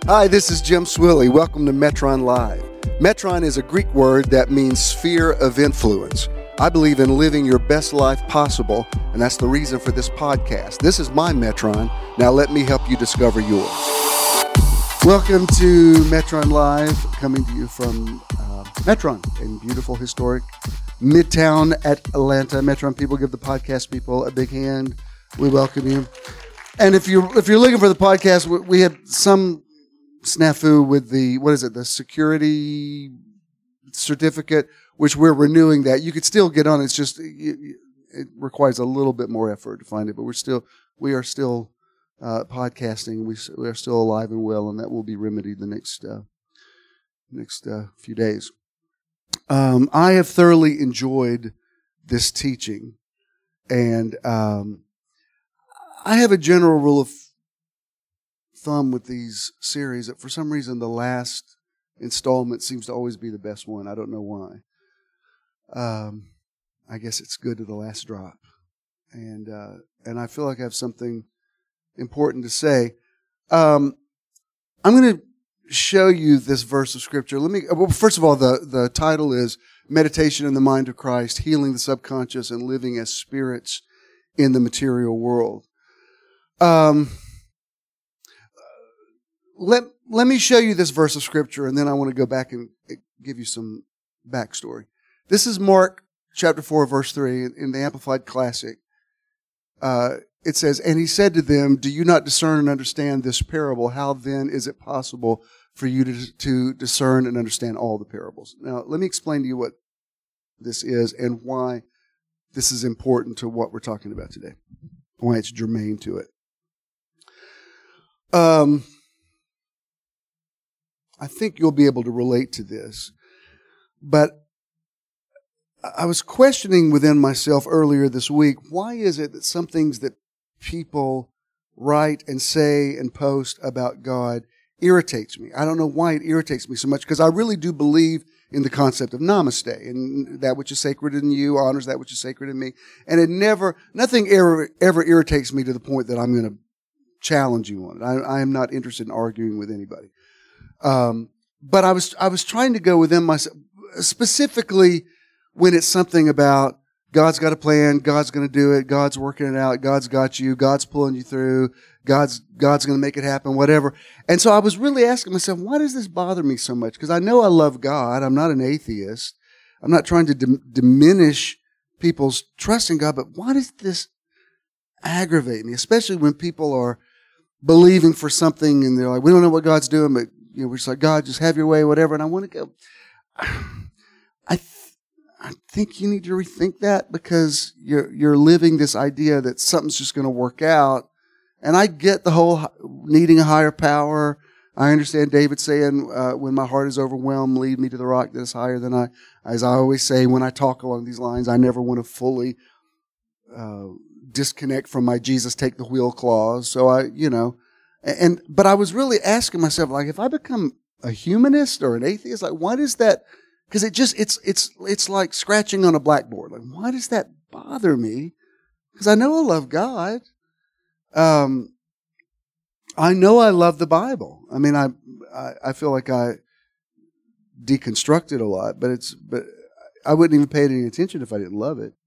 Hi, this is Jim Swilley. Welcome to Metron Live. Metron is a Greek word that means sphere of influence. I believe in living your best life possible, and that's the reason for this podcast. This is my Metron. Now let me help you discover yours. Welcome to Metron Live, coming to you from Metron in beautiful, historic Midtown Atlanta. Metron people, give the podcast people a big hand. We welcome you. And if you're looking for the podcast, we have some snafu with the security certificate, which we're renewing that. You could still get on. It's just, it requires a little bit more effort to find it, but we are still podcasting. We are still alive and well, and that will be remedied the next few days. I have thoroughly enjoyed this teaching, and I have a general rule of thumb with these series that for some reason the last installment seems to always be the best one. I don't know why. I guess it's good to the last drop, and I feel like I have something important to say. I'm going to show you this verse of scripture. First of all, the title is Meditation in the Mind of Christ, Healing the Subconscious and Living as Spirits in the Material World. Let me show you this verse of scripture, and then I want to go back and give you some backstory. This is Mark chapter 4, verse 3 in the Amplified Classic. It says, "And he said to them, 'Do you not discern and understand this parable? How then is it possible for you to discern and understand all the parables?'" Now, let me explain to you what this is and why this is important to what we're talking about today, why it's germane to it. I think you'll be able to relate to this, but I was questioning within myself earlier this week, why is it that some things that people write and say and post about God irritates me? I don't know why it irritates me so much, because I really do believe in the concept of namaste, and that which is sacred in you honors that which is sacred in me. And nothing ever irritates me to the point that I'm going to challenge you on it. I am not interested in arguing with anybody. But I was trying to go within myself, specifically when it's something about God's got a plan, God's going to do it, God's working it out, God's got you, God's pulling you through, God's going to make it happen, whatever. And so I was really asking myself, why does this bother me so much? Because I know I love God. I'm not an atheist. I'm not trying to diminish people's trust in God, but why does this aggravate me? Especially when people are believing for something and they're like, we don't know what God's doing, but we're just like, God, just have your way, whatever. And I want to go, I think you need to rethink that, because you're living this idea that something's just going to work out. And I get the whole needing a higher power. I understand David saying, when my heart is overwhelmed, lead me to the rock that is higher than I. As I always say, when I talk along these lines, I never want to fully disconnect from my Jesus take the wheel clause. So but I was really asking myself, like, if I become a humanist or an atheist, like, why does that? Because it's like scratching on a blackboard. Like, why does that bother me? Because I know I love God. I know I love the Bible. I mean, I feel like I deconstruct it a lot, but I wouldn't even pay any attention if I didn't love it.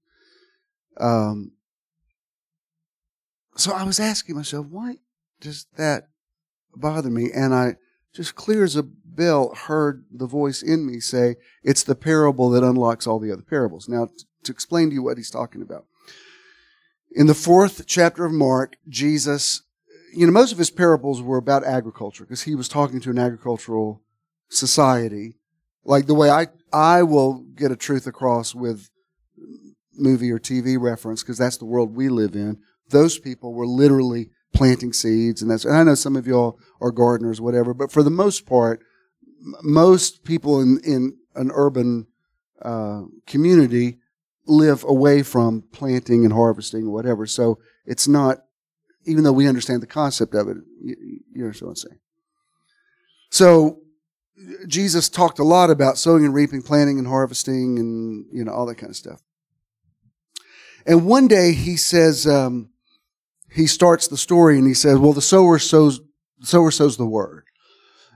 So I was asking myself, why does that bother me? And I just clear as a bell heard the voice in me say, it's the parable that unlocks all the other parables. Now, to explain to you what he's talking about. In the 4th chapter of Mark, Jesus, most of his parables were about agriculture, because he was talking to an agricultural society, like the way I will get a truth across with movie or TV reference, because that's the world we live in. Those people were literally planting seeds, and I know some of y'all are gardeners, whatever, but for the most part, most people in an urban community live away from planting and harvesting or whatever. So it's not, even though we understand the concept of it, you understand what I'm saying. So Jesus talked a lot about sowing and reaping, planting and harvesting, and all that kind of stuff. And one day he says, he starts the story and he says, well, the sower sows the word.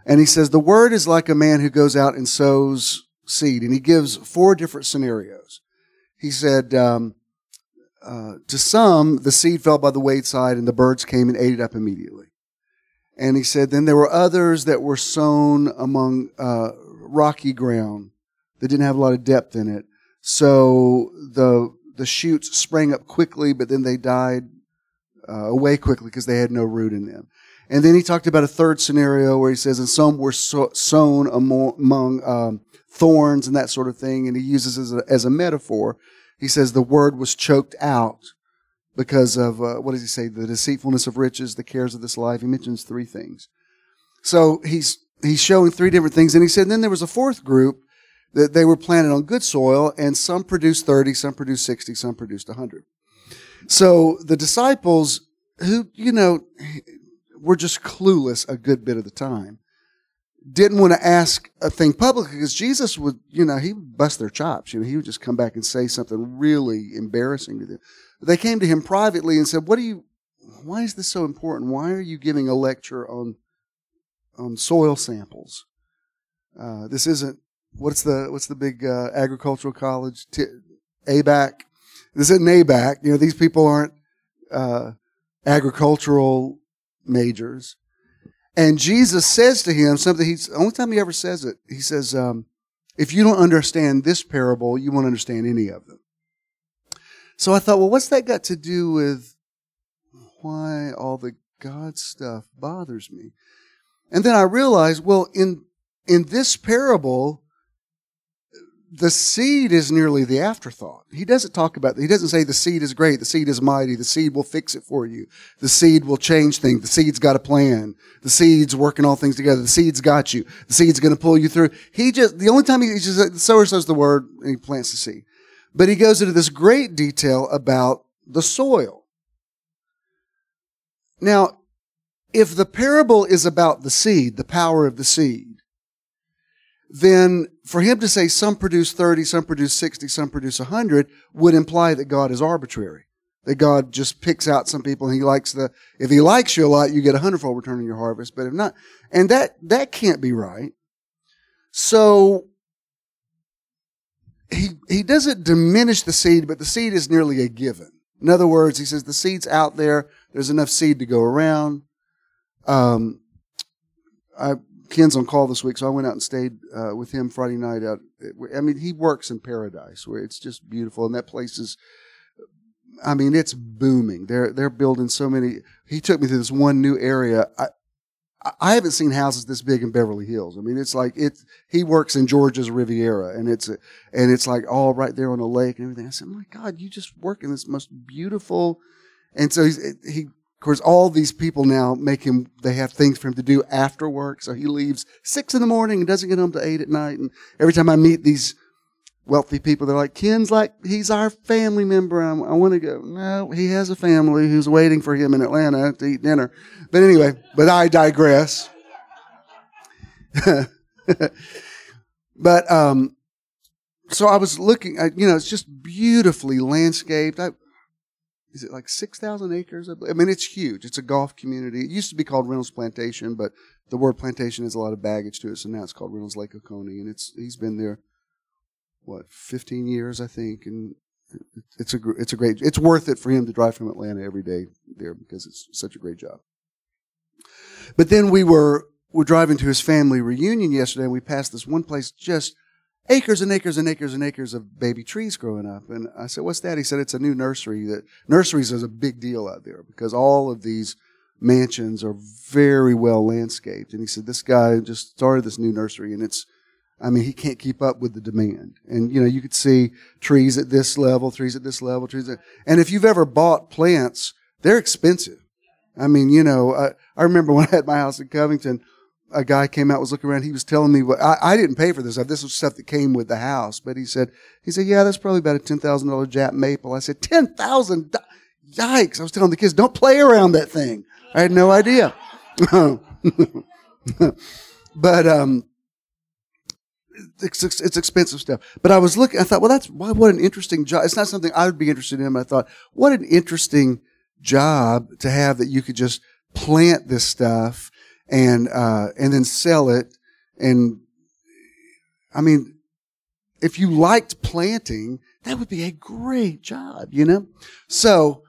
And he says, the word is like a man who goes out and sows seed. And he gives 4 different scenarios. He said, to some, the seed fell by the wayside and the birds came and ate it up immediately. And he said, then there were others that were sown among rocky ground that didn't have a lot of depth in it. So the shoots sprang up quickly, but then they died away quickly because they had no root in them. And then he talked about a third scenario where he says, and some were sown among thorns and that sort of thing. And he uses as a metaphor. He says the word was choked out because of, what does he say? The deceitfulness of riches, the cares of this life. He mentions 3 things. So he's showing 3 different things. And he said, and then there was a 4th group that they were planted on good soil, and some produced 30, some produced 60, some produced 100. So the disciples who, were just clueless a good bit of the time, didn't want to ask a thing publicly because Jesus would, he would bust their chops. He would just come back and say something really embarrassing to them. They came to him privately and said, why is this so important? Why are you giving a lecture on soil samples? This isn't, what's the big agricultural college? ABAC. This isn't ABAC. These people aren't agricultural majors. And Jesus says to him something, the only time he ever says it, he says, if you don't understand this parable, you won't understand any of them. So I thought, well, what's that got to do with why all the God stuff bothers me? And then I realized, well, in this parable, the seed is nearly the afterthought. He doesn't say the seed is great, the seed is mighty, the seed will fix it for you, the seed will change things, the seed's got a plan, the seed's working all things together, the seed's got you, the seed's going to pull you through. The only time he just, the sower sows the word and he plants the seed. But he goes into this great detail about the soil. Now, if the parable is about the seed, the power of the seed, then for him to say some produce 30, some produce 60, some produce 100 would imply that God is arbitrary. That God just picks out some people and if he likes you a lot, you get 100-fold return on your harvest, but if not, and that can't be right. So he doesn't diminish the seed, but the seed is nearly a given. In other words, he says the seed's out there, there's enough seed to go around. Ken's on call this week, so I went out and stayed with him Friday night out. He works in paradise where it's just beautiful, and that place is, it's booming. They're building so many. He took me to this one new area. I haven't seen houses this big in Beverly Hills. It's like he works in Georgia's Riviera, and it's like all right there on the lake and everything. I said, my God, you just work in this most beautiful. And so of course, all these people now they have things for him to do after work. So he leaves 6 a.m. and doesn't get home till 8 at night. And every time I meet these wealthy people, they're like, Ken's like, he's our family member. I want to go. No, he has a family who's waiting for him in Atlanta to eat dinner. But anyway, I digress. But, so I was looking at, it's just beautifully landscaped. Is it like 6,000 acres? It's huge. It's a golf community. It used to be called Reynolds Plantation, but the word plantation has a lot of baggage to it, so now it's called Reynolds Lake Oconee, and he's been there, 15 years, I think, and it's worth it for him to drive from Atlanta every day there because it's such a great job. But then we're driving to his family reunion yesterday, and we passed this one place just acres and acres and acres and acres of baby trees growing up. And I said, what's that? He said, it's a new nursery. Nurseries is a big deal out there because all of these mansions are very well landscaped. And he said, this guy just started this new nursery and he can't keep up with the demand. And, you could see trees at this level, trees at this level, and if you've ever bought plants, they're expensive. I remember when I had my house in Covington, a guy came out, was looking around. He was telling me I didn't pay for this stuff. This was stuff that came with the house. But he said, yeah, that's probably about a $10,000 Jap maple. I said, $10,000? Yikes. I was telling the kids, don't play around that thing. I had no idea. But, it's expensive stuff. But I was looking, I thought, what an interesting job. It's not something I would be interested in. But I thought, what an interesting job to have that you could just plant this stuff. and then sell it. And I mean, if you liked planting, that would be a great job, you know? So,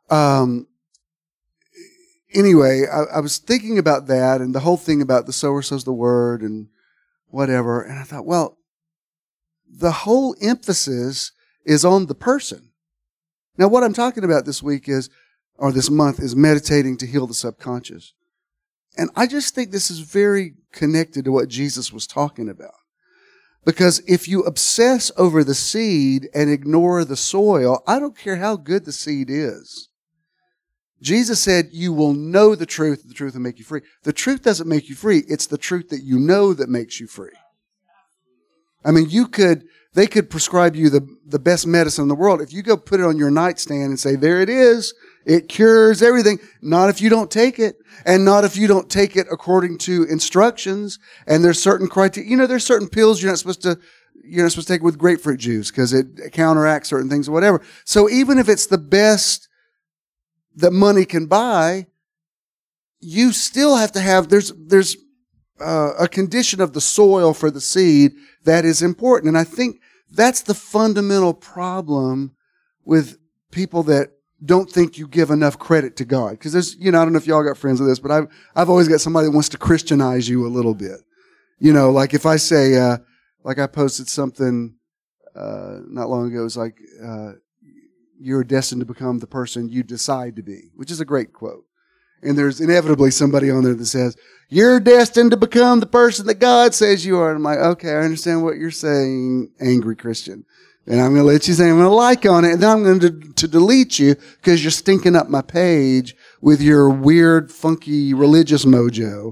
anyway, I was thinking about that and the whole thing about the sower sows the word and whatever. And I thought, well, the whole emphasis is on the person. Now, what I'm talking about this week or this month is meditating to heal the subconscious. And I just think this is very connected to what Jesus was talking about. Because if you obsess over the seed and ignore the soil, I don't care how good the seed is. Jesus said, you will know the truth will make you free. The truth doesn't make you free. It's the truth that you know that makes you free. I mean, they could prescribe you the best medicine in the world. If you go put it on your nightstand and say, there it is, it cures everything. Not if you don't take it. And not if you don't take it according to instructions. And there's certain criteria. You know, there's certain pills you're not supposed to take with grapefruit juice because it counteracts certain things or whatever. So even if it's the best that money can buy, you still have to have, there's a condition of the soil for the seed that is important. And I think that's the fundamental problem with people that don't think you give enough credit to God. Because there's, I don't know if y'all got friends with this, but I've always got somebody that wants to Christianize you a little bit. Like if I say, like I posted something not long ago, it was like, you're destined to become the person you decide to be, which is a great quote. And there's inevitably somebody on there that says, you're destined to become the person that God says you are. And I'm like, okay, I understand what you're saying, angry Christian. And I'm going to let you say, I'm going to like on it, and then I'm going to delete you because you're stinking up my page with your weird, funky religious mojo.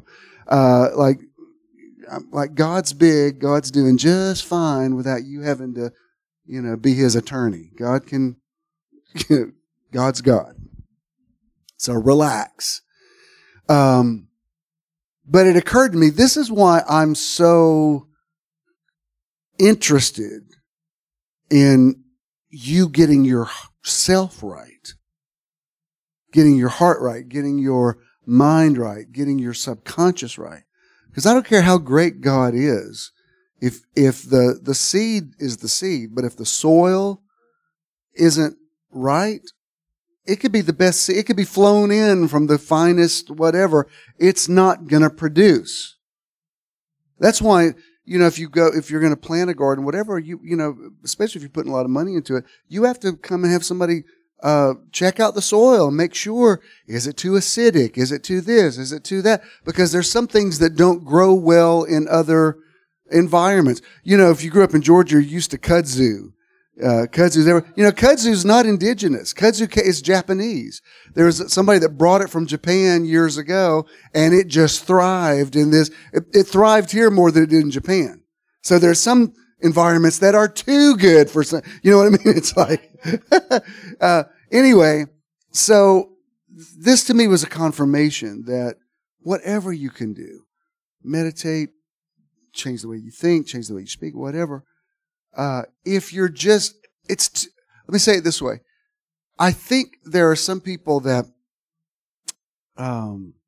Like God's big, God's doing just fine without you having to, be his attorney. God can, God's God. So relax. But it occurred to me, this is why I'm so interested in you getting yourself right, getting your heart right, getting your mind right, getting your subconscious right. Because I don't care how great God is, if the seed is the seed, but if the soil isn't right, it could be the best seed. It could be flown in from the finest whatever. It's not going to produce. That's why, if you're going to plant a garden, whatever, especially if you're putting a lot of money into it, you have to come and have somebody check out the soil and make sure, is it too acidic? Is it too this? Is it too that? Because there's some things that don't grow well in other environments. If you grew up in Georgia, you're used to kudzu. Kudzu's not indigenous. Kudzu is Japanese. There was somebody that brought it from Japan years ago, and it just thrived in this. It thrived here more than it did in Japan. So there's some environments that are too good for some, you know what I mean? It's like, anyway, so this to me was a confirmation that whatever you can do, meditate, change the way you think, change the way you speak, whatever. If you're just, let me say it this way. I think there are some people that don't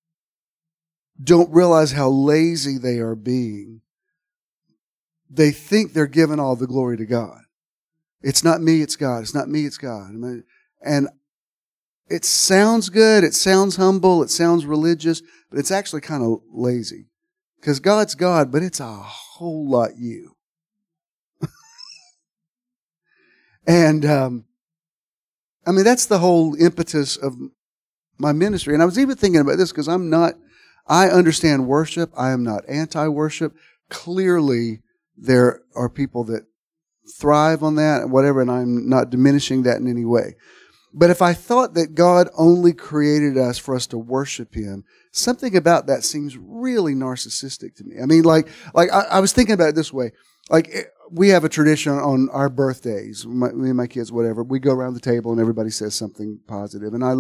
realize how lazy they are being. They think they're giving all the glory to God. It's not me, it's God. It's not me, it's God. And it sounds good, it sounds humble, it sounds religious, but it's actually kind of lazy. Because God's God, but it's a whole lot you. And, that's the whole impetus of my ministry. And I was even thinking about this because I understand worship. I am not anti-worship. Clearly, there are people that thrive on that and whatever, and I'm not diminishing that in any way. But if I thought that God only created us for us to worship Him, something about that seems really narcissistic to me. I was thinking about it this way. We have a tradition on our birthdays, me and my kids, whatever. We go around the table and everybody says something positive. And I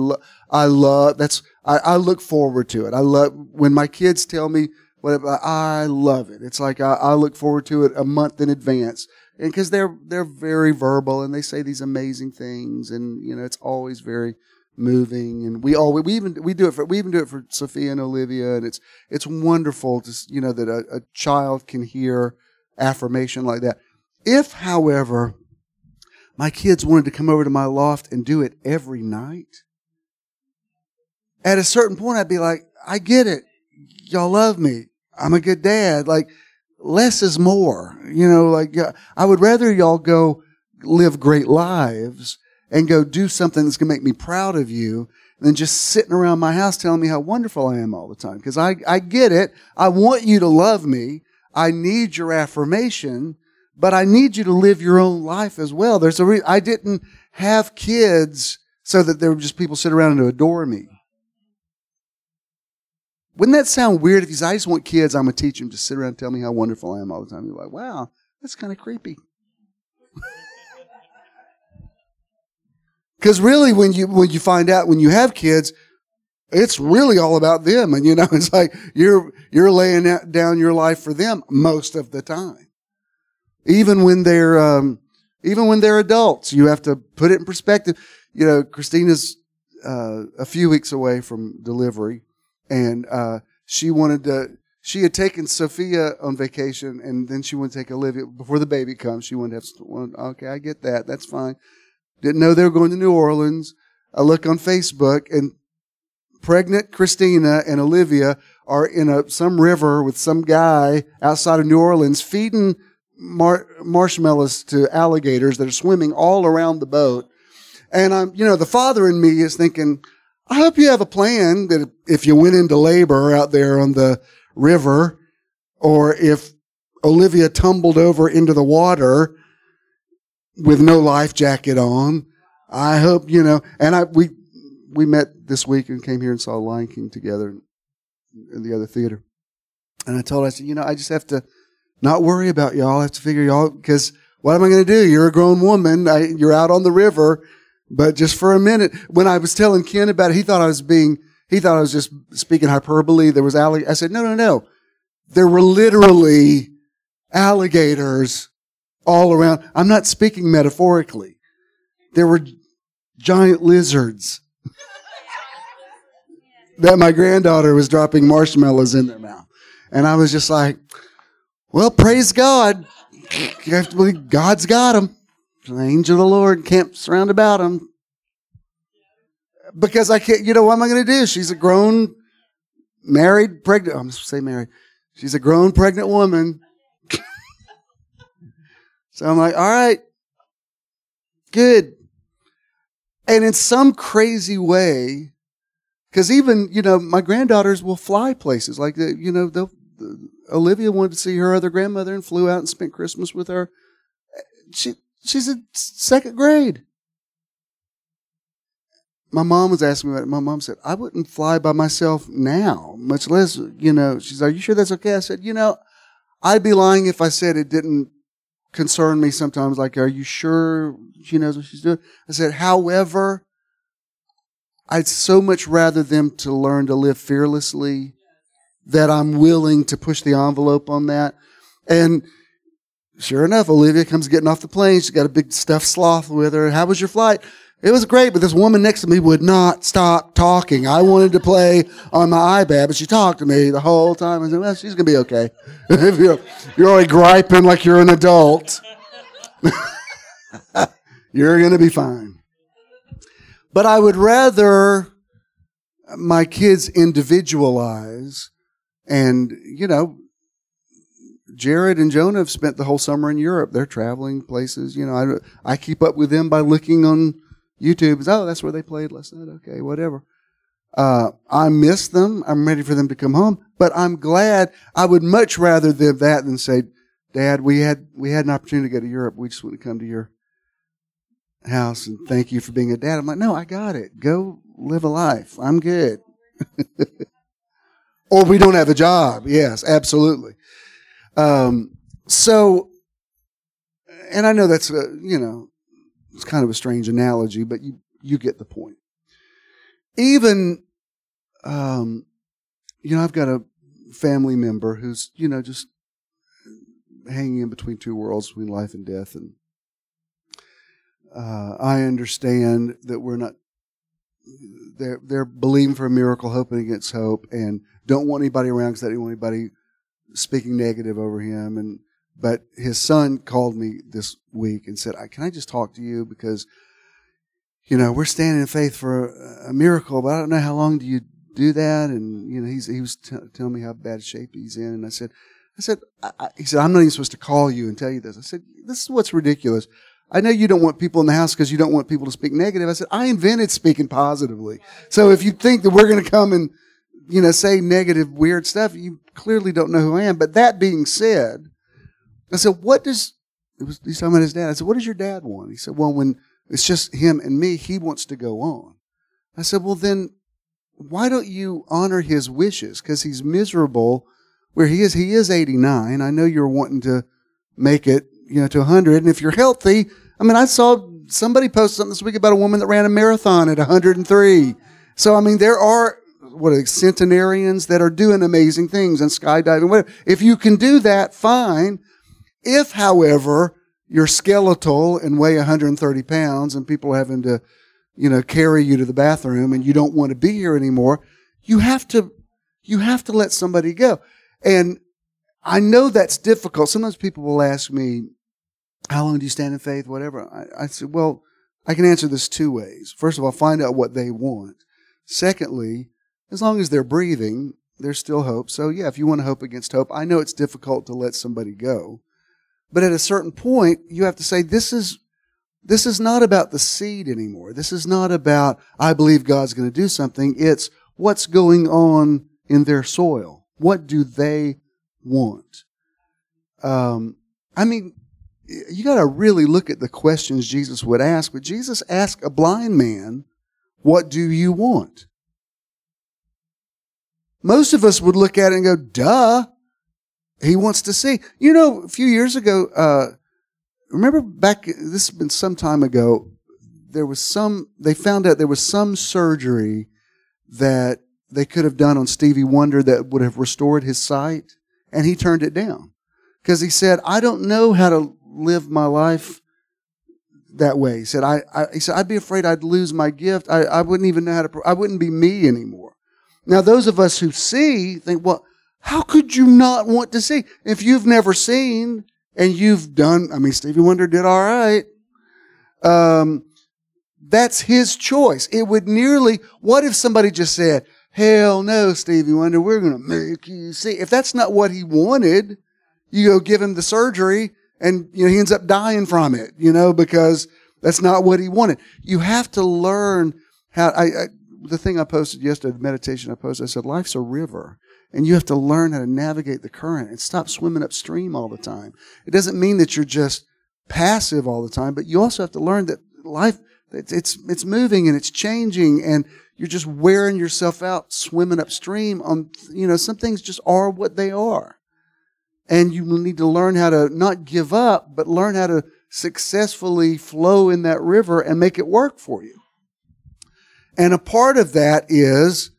look forward to it. I love when my kids tell me whatever. I love it. It's like I look forward to it a month in advance. And because they're very verbal and they say these amazing things, and it's always very moving, and we even do it for Sophia and Olivia, and it's wonderful to that a child can hear affirmation like that. If, however, my kids wanted to come over to my loft and do it every night, at a certain point I'd be like, I get it, y'all love me, I'm a good dad, like less is more, like I would rather y'all go live great lives and go do something that's going to make me proud of you than just sitting around my house telling me how wonderful I am all the time. Because I get it. I want you to love me. I need your affirmation, but I need you to live your own life as well. There's a reason I didn't have kids so that there were just people sit around and adore me. Wouldn't that sound weird if you say, I just want kids, I'm going to teach them to sit around and tell me how wonderful I am all the time? You're like, wow, that's kind of creepy. Because really, when you find out when you have kids, it's really all about them, and it's like you're laying down your life for them most of the time. Even when they're adults, you have to put it in perspective. Christina's a few weeks away from delivery, and she had taken Sophia on vacation, and then she wanted to take Olivia before the baby comes. She wanted to have. Okay, I get that. That's fine. Didn't know they were going to New Orleans. I look on Facebook, and pregnant Christina and Olivia are in some river with some guy outside of New Orleans feeding marshmallows to alligators that are swimming all around the boat. And the father in me is thinking, I hope you have a plan that if you went into labor out there on the river, or if Olivia tumbled over into the water with no life jacket on, I hope, and we met this week and came here and saw Lion King together in the other theater. And I told her, I said, I just have to not worry about y'all. I have to figure y'all, because what am I going to do? You're a grown woman. You're out on the river, but just for a minute. When I was telling Ken about it, he thought I was just speaking hyperbole. There was I said, no. There were literally alligators all around. I'm not speaking metaphorically. There were giant lizards that my granddaughter was dropping marshmallows in their mouth. And I was just like, well, praise God. You have to believe God's got them. The angel of the Lord camps round about them. Because I can't, what am I going to do? She's a grown, married, pregnant. I'm going to say married. She's a grown, pregnant woman. So I'm like, all right, good. And in some crazy way, because even, my granddaughters will fly places. Like, Olivia wanted to see her other grandmother and flew out and spent Christmas with her. She's in second grade. My mom was asking me about it. My mom said, I wouldn't fly by myself now, much less, she's like, are you sure that's okay? I said, I'd be lying if I said it didn't concern me sometimes. Like, are you sure she knows what she's doing? I said, however, I'd so much rather them to learn to live fearlessly that I'm willing to push the envelope on that. And sure enough, Olivia comes getting off the plane. She's got a big stuffed sloth with her. How was your flight? It was great, but this woman next to me would not stop talking. I wanted to play on my iPad, but she talked to me the whole time. I said, well, she's going to be okay. You're already griping like you're an adult. You're going to be fine. But I would rather my kids individualize. And, Jared and Jonah have spent the whole summer in Europe. They're traveling places. I keep up with them by looking on YouTube. Oh, that's where they played last night. Okay, whatever. I miss them. I'm ready for them to come home. But I'm glad. I would much rather them that than say, Dad, we had an opportunity to go to Europe. We just want to come to your house and thank you for being a dad. I'm like, no, I got it. Go live a life. I'm good. Or we don't have a job. Yes, absolutely. So, and I know that's it's kind of a strange analogy, but you get the point. Even, I've got a family member who's, just hanging in between two worlds, between life and death. And I understand that we're not they're believing for a miracle, hoping against hope, and don't want anybody around because they don't want anybody speaking negative over him. But his son called me this week and said, "Can I just talk to you because, we're standing in faith for a miracle, but I don't know how long do you do that?" And he was telling me how bad shape he's in, and I said, he said, "I'm not even supposed to call you and tell you this." I said, "This is what's ridiculous. I know you don't want people in the house because you don't want people to speak negative." I said, "I invented speaking positively. So if you think that we're going to come and, say negative, weird stuff, you clearly don't know who I am." But that being said, I said, he's talking about his dad. I said, "What does your dad want?" He said, "Well, when it's just him and me, he wants to go on." I said, "Well, then why don't you honor his wishes? Because he's miserable where he is. He is 89. I know you're wanting to make it, to 100. And if you're healthy, I saw somebody post something this week about a woman that ran a marathon at 103. So, there are centenarians that are doing amazing things and skydiving, whatever. If you can do that, fine. If, however, you're skeletal and weigh 130 pounds and people are having to, carry you to the bathroom and you don't want to be here anymore, you have to let somebody go. And I know that's difficult. Sometimes people will ask me, "How long do you stand in faith?" Whatever. I said, well, I can answer this two ways. First of all, find out what they want. Secondly, as long as they're breathing, there's still hope. So yeah, if you want to hope against hope, I know it's difficult to let somebody go. But at a certain point, you have to say, this is not about the seed anymore. This is not about, I believe God's going to do something. It's what's going on in their soil. What do they want? You got to really look at the questions Jesus would ask. But Jesus asked a blind man, "What do you want?" Most of us would look at it and go, "Duh. He wants to see." A few years ago, remember back, this has been some time ago, they found out there was some surgery that they could have done on Stevie Wonder that would have restored his sight, and he turned it down. Because he said, "I don't know how to live my life that way." He said, I'd be afraid I'd lose my gift. I wouldn't even know I wouldn't be me anymore. Now, those of us who see think, well, how could you not want to see? If you've never seen and you've done, Stevie Wonder did all right. That's his choice. It would what if somebody just said, "Hell no, Stevie Wonder, we're going to make you see." If that's not what he wanted, you go give him the surgery and, he ends up dying from it, because that's not what he wanted. You have to learn how, the thing I posted yesterday, the meditation I posted, I said, life's a river. And you have to learn how to navigate the current and stop swimming upstream all the time. It doesn't mean that you're just passive all the time, but you also have to learn that life, it's moving and it's changing, and you're just wearing yourself out swimming upstream on, some things just are what they are. And you need to learn how to not give up, but learn how to successfully flow in that river and make it work for you. And a part of that is,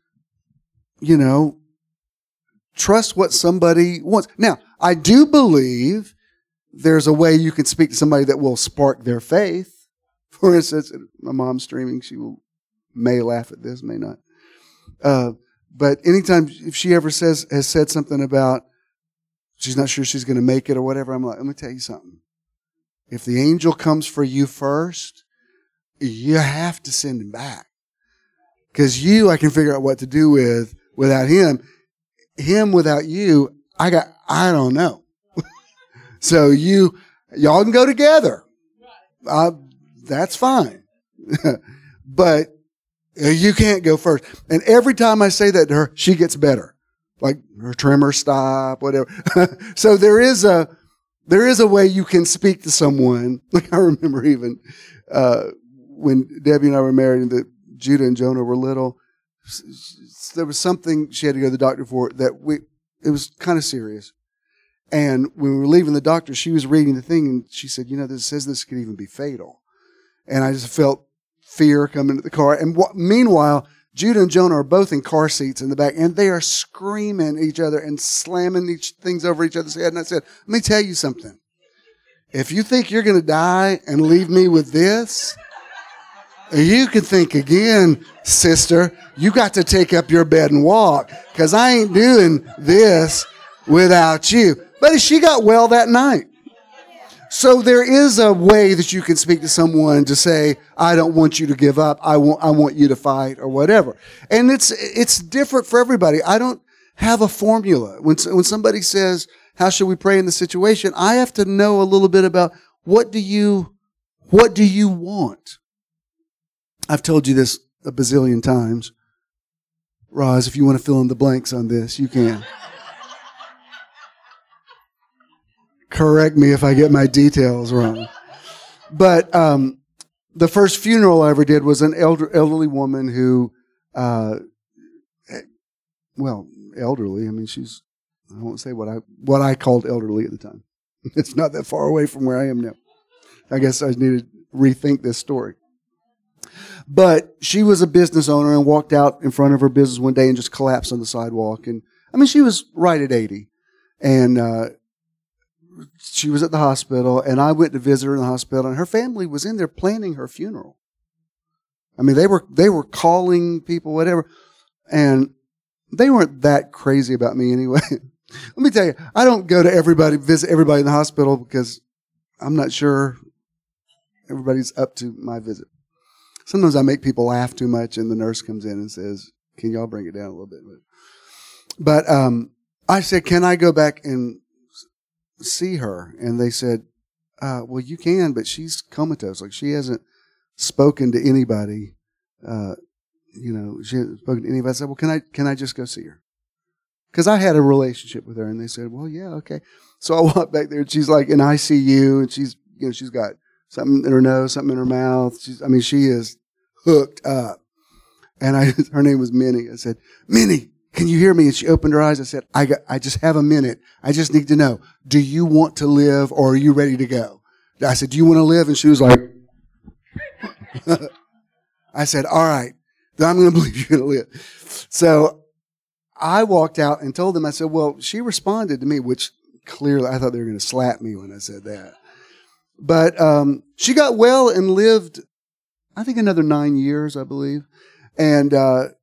trust what somebody wants. Now, I do believe there's a way you can speak to somebody that will spark their faith. For instance, my mom's streaming. She may laugh at this, may not. But anytime, if she ever has said something about she's not sure she's going to make it or whatever, I'm like, let me tell you something. If the angel comes for you first, you have to send him back. Because I can figure out what to do without him. Him without you, I don't know. So y'all can go together. That's fine. But you can't go first. And every time I say that to her, she gets better. Like her tremor stop, whatever. So there is a way you can speak to someone. Like I remember even when Debbie and I were married and Judah and Jonah were little, there was something she had to go to the doctor for it was kind of serious. And when we were leaving the doctor, she was reading the thing and she said, this says this could even be fatal. And I just felt fear coming to the car. And meanwhile, Judah and Jonah are both in car seats in the back, and they are screaming at each other and slamming things over each other's head. And I said, let me tell you something. If you think you're going to die and leave me with this, You can think again, sister. You got to take up your bed and walk, because I ain't doing this without you. But she got well that night. So there is a way that you can speak to someone to say, I don't want you to give up. I want you to fight, or whatever. And it's different for everybody. I don't have a formula. When somebody says, how should we pray in the situation? I have to know a little bit about what do you want? I've told you this a bazillion times. Roz, if you want to fill in the blanks on this, you can. Correct me if I get my details wrong. But the first funeral I ever did was an elderly woman who, elderly. I mean, I won't say what I called elderly at the time. It's not that far away from where I am now. I guess I need to rethink this story. But she was a business owner and walked out in front of her business one day and just collapsed on the sidewalk. And I mean, she was right at 80. And she was at the hospital, and I went to visit her in the hospital, and her family was in there planning her funeral. I mean, they were calling people, whatever, and they weren't that crazy about me anyway. Let me tell you, I don't go to visit everybody in the hospital, because I'm not sure everybody's up to my visit. Sometimes I make people laugh too much, and the nurse comes in and says, can y'all bring it down a little bit? But I said, can I go back and see her? And they said, well, you can, but she's comatose. Like, she hasn't spoken to anybody. She hasn't spoken to anybody. I said, well, can I just go see her? Because I had a relationship with her. And they said, well, yeah, okay. So I walked back there, and she's like in ICU, and she's got something in her nose, something in her mouth. She is hooked up. And her name was Minnie. I said, Minnie, can you hear me? And she opened her eyes. I said, I just have a minute. I just need to know, do you want to live, or are you ready to go? I said, do you want to live? And she was like, I said, all right, then I'm going to believe you're going to live. So I walked out and told them, I said, well, she responded to me, which clearly I thought they were going to slap me when I said that. But she got well and lived, I think, another 9 years, I believe. And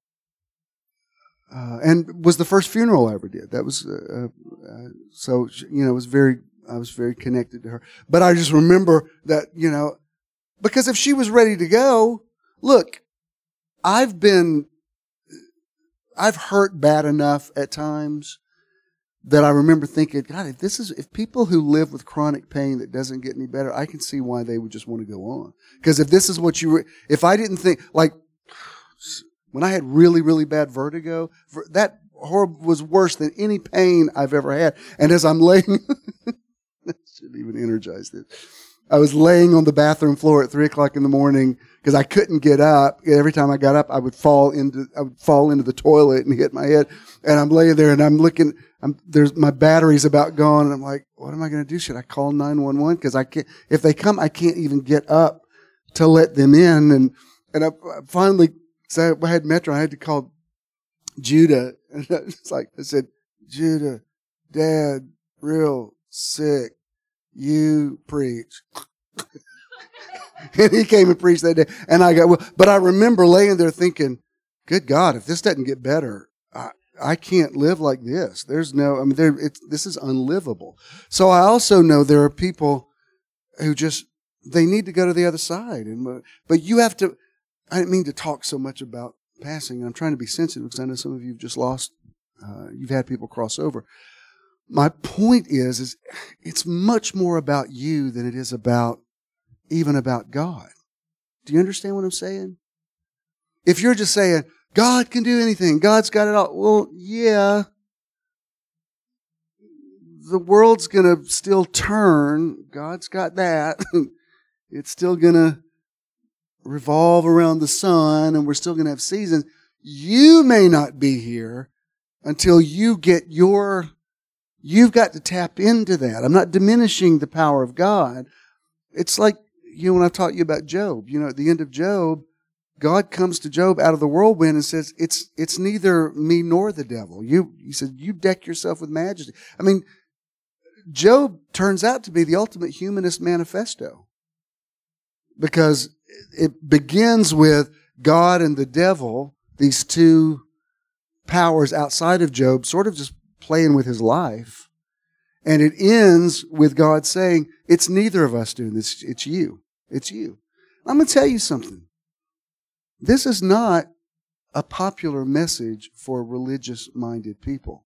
was the first funeral I ever did. That was, so, I was very connected to her. But I just remember that, because if she was ready to go, look, I've hurt bad enough at times that I remember thinking, God, if people who live with chronic pain that doesn't get any better, I can see why they would just want to go on. Because if this is what if I didn't think, like, when I had really, really bad vertigo, that was worse than any pain I've ever had. And as I'm laying, I shouldn't even energize this. I was laying on the bathroom floor at 3:00 in the morning because I couldn't get up. Every time I got up, I would fall into the toilet and hit my head. And I'm laying there and I'm looking. My battery's about gone, and I'm like, what am I going to do? Should I call 911? Because I can't. If they come, I can't even get up to let them in. And I finally. So I had Metro. I had to call Judah. And I said, Judah, Dad, real sick. You preach. And he came and preached that day. And but I remember laying there thinking, good God, if this doesn't get better, I can't live like this. This is unlivable. So I also know there are people who they need to go to the other side. But you have to, I didn't mean to talk so much about passing. I'm trying to be sensitive because I know some of you have just lost, you've had people cross over. My point is it's much more about you than it is even about God. Do you understand what I'm saying? If you're just saying, God can do anything, God's got it all. Well, yeah. The world's going to still turn. God's got that. It's still going to revolve around the sun, and we're still going to have seasons. You may not be here until you get you've got to tap into that. I'm not diminishing the power of God. It's like, when I taught you about Job, at the end of Job, God comes to Job out of the whirlwind and says, it's neither me nor the devil. He said, you deck yourself with majesty. I mean, Job turns out to be the ultimate humanist manifesto. Because it begins with God and the devil, these two powers outside of Job, sort of just playing with his life. And it ends with God saying, it's neither of us doing this. It's you. It's you. I'm going to tell you something. This is not a popular message for religious-minded people.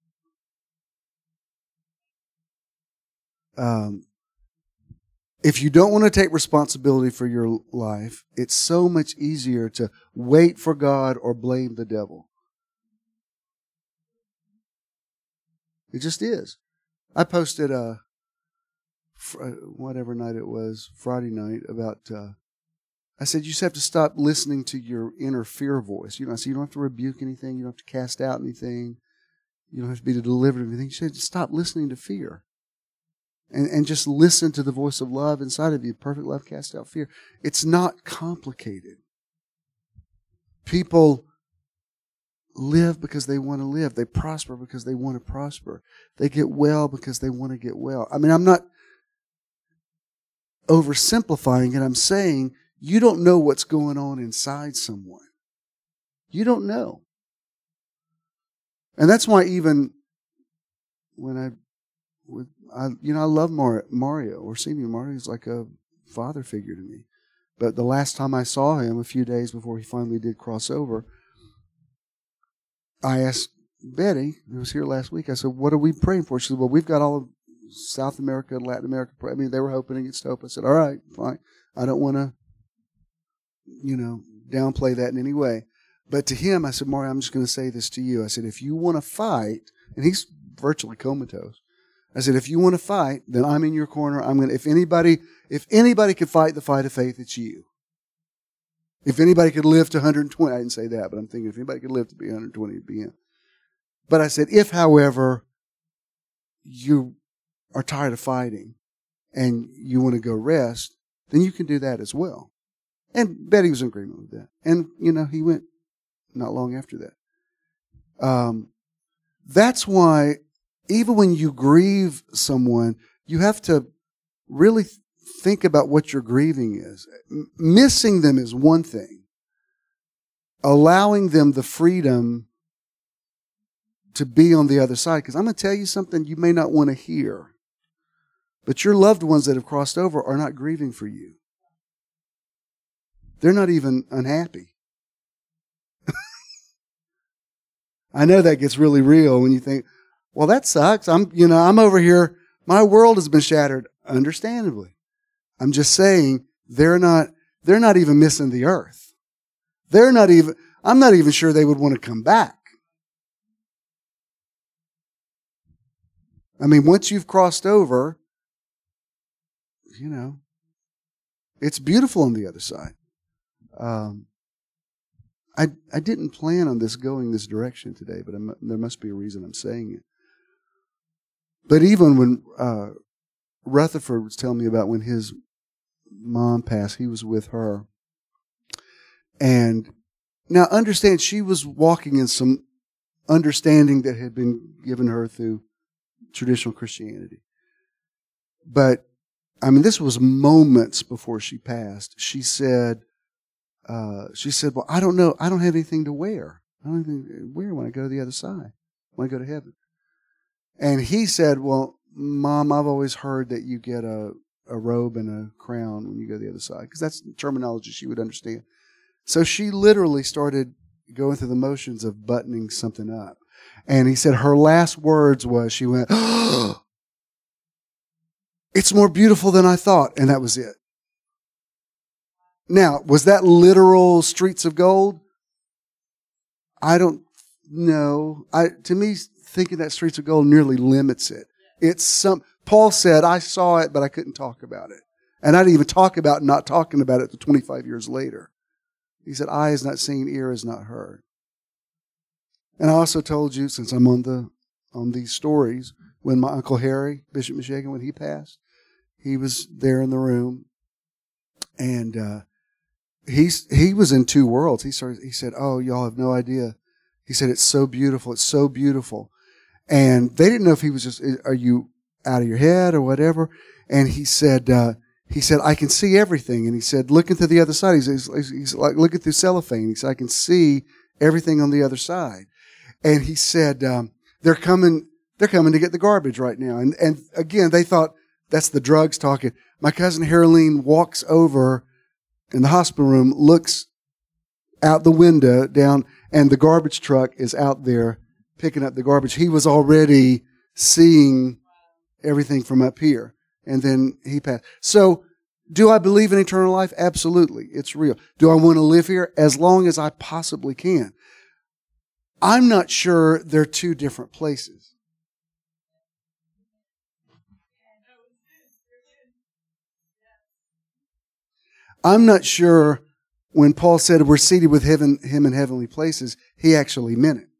If you don't want to take responsibility for your life, it's so much easier to wait for God or blame the devil. It just is. I posted whatever night it was, Friday night, about, I said, you just have to stop listening to your inner fear voice. You know, so you don't have to rebuke anything. You don't have to cast out anything. You don't have to be delivered of anything. You should stop listening to fear. And just listen to the voice of love inside of you. Perfect love casts out fear. It's not complicated. People live because they want to live. They prosper because they want to prosper. They get well because they want to get well. I mean, I'm not oversimplifying it. I'm saying you don't know what's going on inside someone. You don't know. And that's why even when I love Mario. Orsini Mario is like a father figure to me. But the last time I saw him, a few days before he finally did cross over, I asked Betty, who was here last week, I said, what are we praying for? She said, well, we've got all of South America, Latin America. I mean, they were hoping against hope. I said, all right, fine. I don't want to, downplay that in any way. But to him, I said, Mario, I'm just going to say this to you. I said, if you want to fight, and he's virtually comatose, I said, if you want to fight, then I'm in your corner. If anybody could fight the fight of faith, it's you. If anybody could live to 120, I didn't say that, but I'm thinking if anybody could live to be 120, it'd be him. But I said, if, however, you are tired of fighting and you want to go rest, then you can do that as well. And Betty was in agreement with that. And, he went not long after that. That's why even when you grieve someone, you have to really think about what your grieving is. Missing them is one thing. Allowing them the freedom to be on the other side. Because I'm going to tell you something you may not want to hear. But your loved ones that have crossed over are not grieving for you. They're not even unhappy. I know that gets really real when you think, well, that sucks. I'm over here. My world has been shattered. Understandably. I'm just saying they're not even missing the earth. I'm not even sure they would want to come back. I mean, once you've crossed over, it's beautiful on the other side. I didn't plan on this going this direction today, but there must be a reason I'm saying it. But even when Rutherford was telling me about when his mom passed, he was with her. And now understand, she was walking in some understanding that had been given her through traditional Christianity. But, this was moments before she passed. She said, well, I don't know. I don't have anything to wear. I don't have anything to wear when I go to the other side, when I go to heaven. And he said, well, Mom, I've always heard that you get a robe and a crown when you go to the other side, because that's the terminology she would understand. So she literally started going through the motions of buttoning something up. And he said her last words was, she went, oh, it's more beautiful than I thought. And that was it. Now, was that literal streets of gold? I don't know. To me, thinking that streets of gold nearly limits it. Paul said, I saw it, but I couldn't talk about it. And I didn't even talk about not talking about it till 25 years later. He said, eye has not seen, ear has not heard. And I also told you, since I'm on these stories, when my Uncle Harry, Bishop Mishagan, when he passed, he was there in the room. And he was in two worlds. He said, oh, y'all have no idea. He said, it's so beautiful. It's so beautiful. And they didn't know if he was just, are you out of your head or whatever? And he said, he said, I can see everything. And he said, looking to the other side, he's like looking through cellophane. He said, I can see everything on the other side. And he said, they're coming to get the garbage right now. And again, they thought that's the drugs talking. My cousin Haroline walks over in the hospital room, looks out the window down, and the garbage truck is out there picking up the garbage. He was already seeing everything from up here. And then he passed. So, do I believe in eternal life? Absolutely. It's real. Do I want to live here? As long as I possibly can. I'm not sure they're two different places. I'm not sure when Paul said we're seated with him in heavenly places, he actually meant it.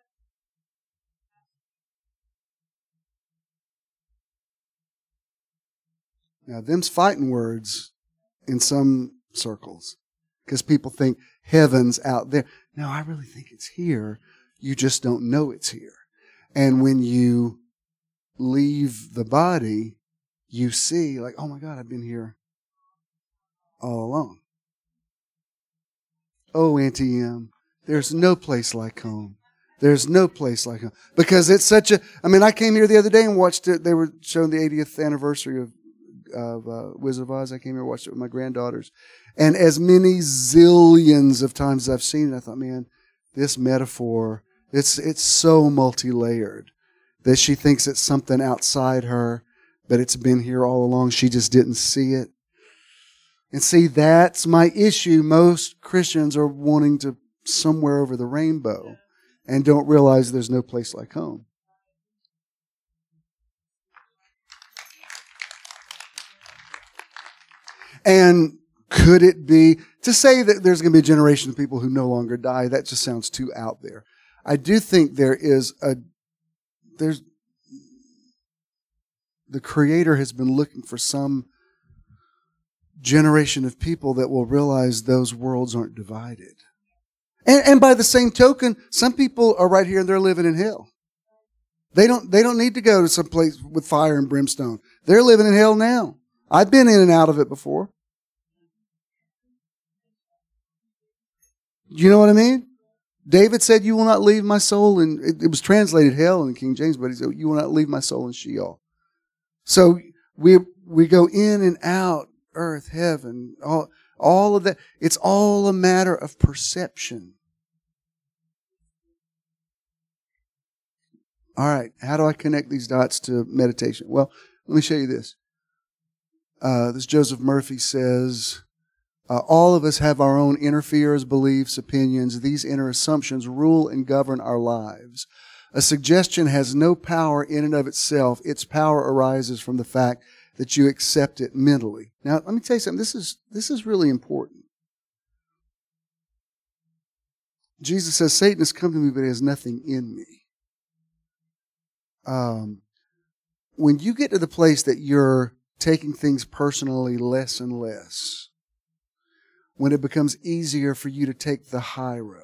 Now, them's fighting words in some circles because people think heaven's out there. No, I really think it's here. You just don't know it's here. And when you leave the body, you see, like, oh my God, I've been here all along. Oh, Auntie M, there's no place like home. There's no place like home. Because it's such a, I came here the other day and watched it. They were showing the 80th anniversary of Wizard of Oz. I came here and watched it with my granddaughters. And as many zillions of times as I've seen it, I thought, man, this metaphor, it's so multi-layered that she thinks it's something outside her, but it's been here all along. She just didn't see it. And see, that's my issue. Most Christians are wanting to somewhere over the rainbow and don't realize there's no place like home. And could it be, to say that there's going to be a generation of people who no longer die, that just sounds too out there. I do think there's the Creator has been looking for some generation of people that will realize those worlds aren't divided. And by the same token, some people are right here and they're living in hell. They don't need to go to some place with fire and brimstone. They're living in hell now. I've been in and out of it before. You know what I mean? David said, you will not leave my soul in, it was translated hell in the King James, but he said, you will not leave my soul in Sheol. So we go in and out, earth, heaven, all of that. It's all a matter of perception. All right, how do I connect these dots to meditation? Well, let me show you this. This Joseph Murphy says, all of us have our own inner fears, beliefs, opinions. These inner assumptions rule and govern our lives. A suggestion has no power in and of itself. Its power arises from the fact that you accept it mentally. Now, let me tell you something. This is really important. Jesus says, Satan has come to me, but he has nothing in me. When you get to the place that you're taking things personally less and less, when it becomes easier for you to take the high road,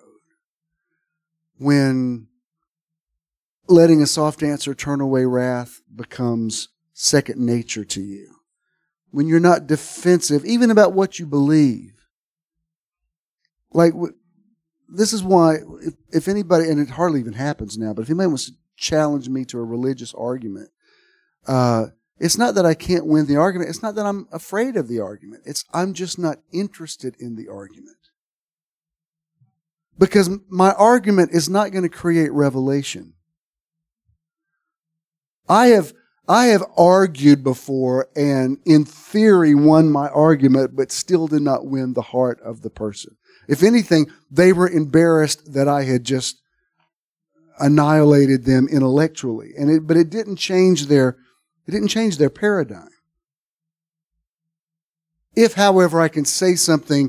when letting a soft answer turn away wrath becomes second nature to you, when you're not defensive even about what you believe. Like, this is why if anybody, and it hardly even happens now, but if anybody wants to challenge me to a religious argument, it's not that I can't win the argument. It's not that I'm afraid of the argument. I'm just not interested in the argument. Because my argument is not going to create revelation. I have argued before and in theory won my argument, but still did not win the heart of the person. If anything, they were embarrassed that I had just annihilated them intellectually. But it didn't change their paradigm. If, however, I can say something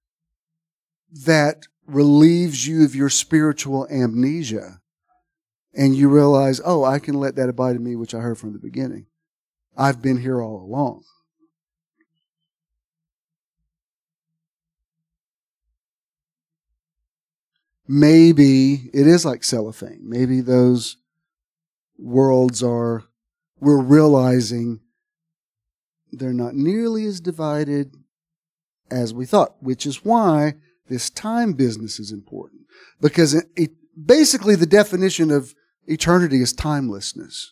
that relieves you of your spiritual amnesia, and you realize, oh, I can let that abide in me, which I heard from the beginning. I've been here all along. Maybe it is like cellophane. Maybe those worlds we're realizing they're not nearly as divided as we thought, which is why this time business is important. Because basically the definition of eternity is timelessness.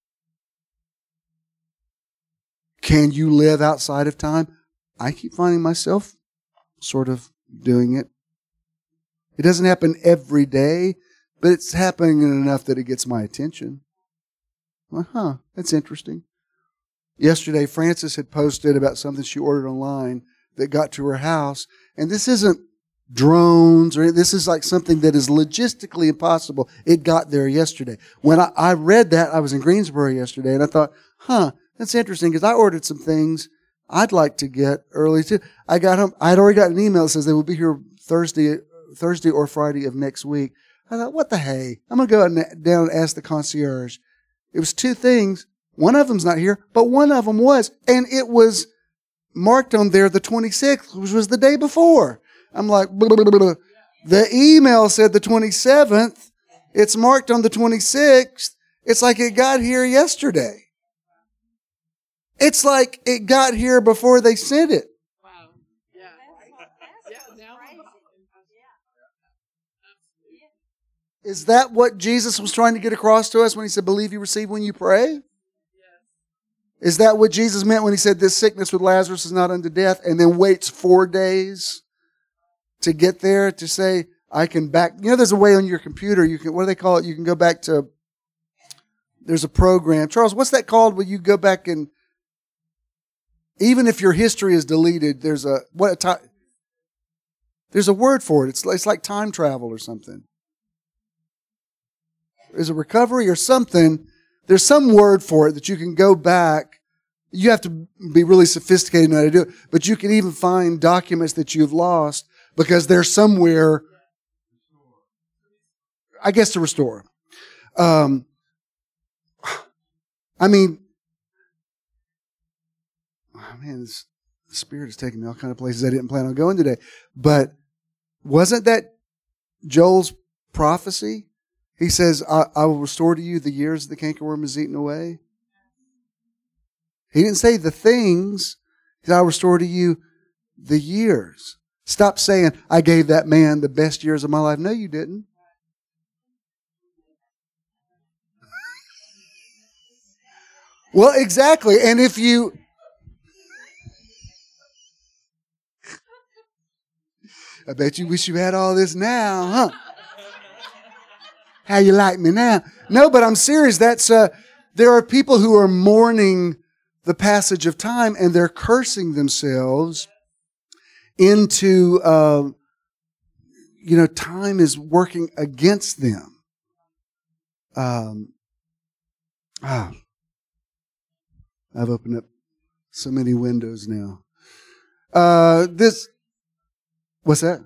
Can you live outside of time? I keep finding myself sort of doing it. It doesn't happen every day, but it's happening enough that it gets my attention. Well, that's interesting. Yesterday, Frances had posted about something she ordered online that got to her house. And this isn't drones, or this is like something that is logistically impossible. It got there yesterday. When I read that, I was in Greensboro yesterday, and I thought, that's interesting, because I ordered some things I'd like to get early too. I got home. I'd already got an email that says they will be here Thursday or Friday of next week. I thought, what the hey? I'm going to go down and ask the concierge. It was two things. One of them's not here, but one of them was. And it was marked on there the 26th, which was the day before. I'm like, blah, blah, blah, blah. The email said the 27th. It's marked on the 26th. It's like it got here yesterday. It's like it got here before they sent it. Wow. Yeah. Is that what Jesus was trying to get across to us when he said, believe you receive when you pray? Yes. Is that what Jesus meant when he said this sickness with Lazarus is not unto death, and then waits 4 days to get there to say, I can back, there's a way on your computer, you can, what do they call it? You can go back to, there's a program. Charles, what's that called when you go back and, even if your history is deleted, there's a word for it. It's like time travel or something. Is it recovery or something? There's some word for it that you can go back. You have to be really sophisticated in how to do it. But you can even find documents that you've lost because they're somewhere, I guess, to restore. Man, the Spirit is taking me all kind of places I didn't plan on going today. But wasn't that Joel's prophecy? He says, I will restore to you the years the cankerworm has eaten away. He didn't say the things. He said, I'll restore to you the years. Stop saying, I gave that man the best years of my life. No, you didn't. Well, exactly. And if you... I bet you wish you had all this now, huh? How you like me now? No, but I'm serious. There are people who are mourning the passage of time and they're cursing themselves into, time is working against them. I've opened up so many windows now. What's that?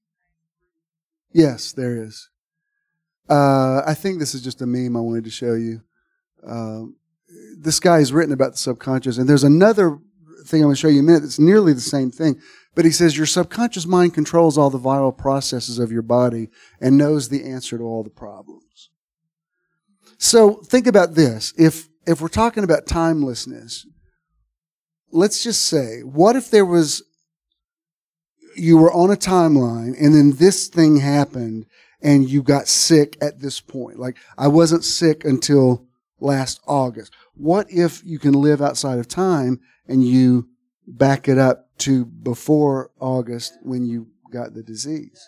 Yes, there is. I think this is just a meme I wanted to show you. This guy has written about the subconscious, and there's another thing I'm going to show you in a minute that's nearly the same thing. But he says your subconscious mind controls all the vital processes of your body and knows the answer to all the problems. So think about this. If we're talking about timelessness, let's just say, what if you were on a timeline and then this thing happened and you got sick at this point? Like, I wasn't sick until last August. What if you can live outside of time and you back it up to before August when you got the disease?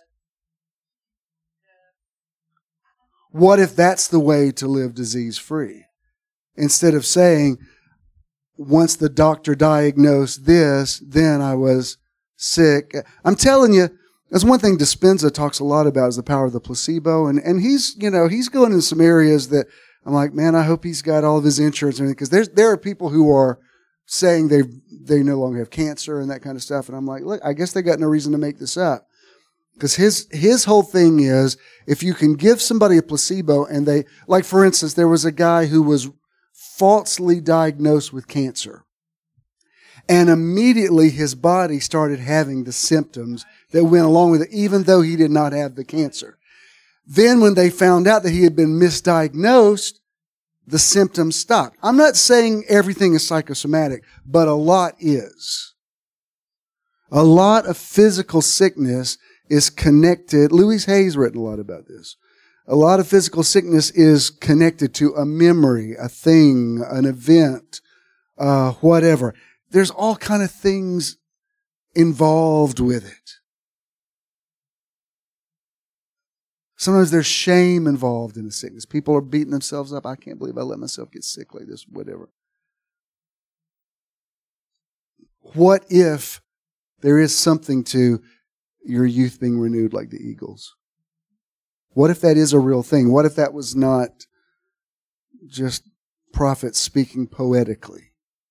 What if that's the way to live disease-free? Instead of saying, once the doctor diagnosed this, then I was sick. I'm telling you, that's one thing Dispenza talks a lot about is the power of the placebo. And he's going in some areas that I'm like, man, I hope he's got all of his insurance and everything. Because there are people who are saying they no longer have cancer and that kind of stuff. And I'm like, look, I guess they got no reason to make this up. Because his whole thing is, if you can give somebody a placebo and they, like for instance, there was a guy who was falsely diagnosed with cancer. And immediately his body started having the symptoms that went along with it, even though he did not have the cancer. Then when they found out that he had been misdiagnosed, the symptoms stop. I'm not saying everything is psychosomatic, but a lot is. A lot of physical sickness is connected. Louise Hay's written a lot about this. A lot of physical sickness is connected to a memory, a thing, an event, whatever. There's all kind of things involved with it. Sometimes there's shame involved in the sickness. People are beating themselves up. I can't believe I let myself get sick like this, whatever. What if there is something to your youth being renewed like the eagles? What if that is a real thing? What if that was not just prophets speaking poetically?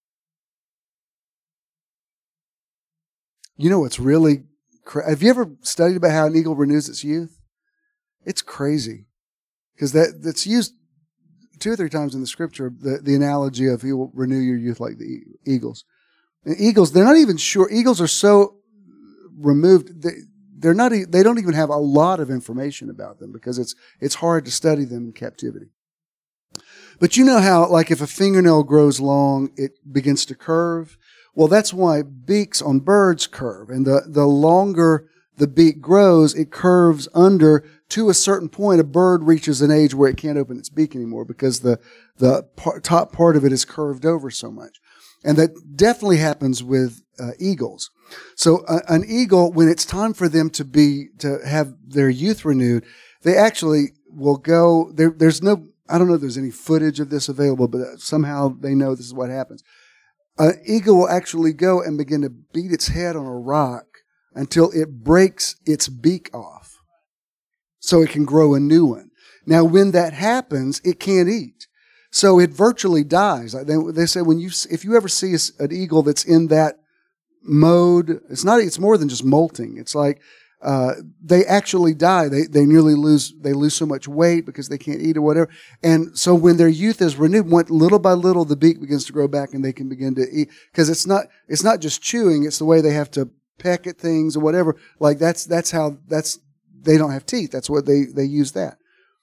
You know what's really have you ever studied about how an eagle renews its youth? It's crazy. Because that's used 2 or 3 times in the scripture, the analogy of he will renew your youth like the eagles. And eagles, they're not even sure. Eagles are so removed. They don't even have a lot of information about them because it's hard to study them in captivity. But you know how, like, if a fingernail grows long, it begins to curve? Well, that's why beaks on birds curve. And the longer the beak grows, it curves under to a certain point. A bird reaches an age where it can't open its beak anymore because the top part of it is curved over so much. And that definitely happens with eagles. So an eagle, when it's time for them to have their youth renewed, they actually will go. There's no, I don't know if there's any footage of this available, but somehow they know this is what happens. An eagle will actually go and begin to beat its head on a rock until it breaks its beak off, so it can grow a new one. Now, when that happens, it can't eat. So it virtually dies. They say if you ever see an eagle that's in that mode, it's more than just molting. It's like they actually die. They nearly lose so much weight because they can't eat or whatever. And so when their youth is renewed, little by little the beak begins to grow back and they can begin to eat. Because it's not just chewing, it's the way they have to peck at things or whatever. Like they don't have teeth. That's what they use that.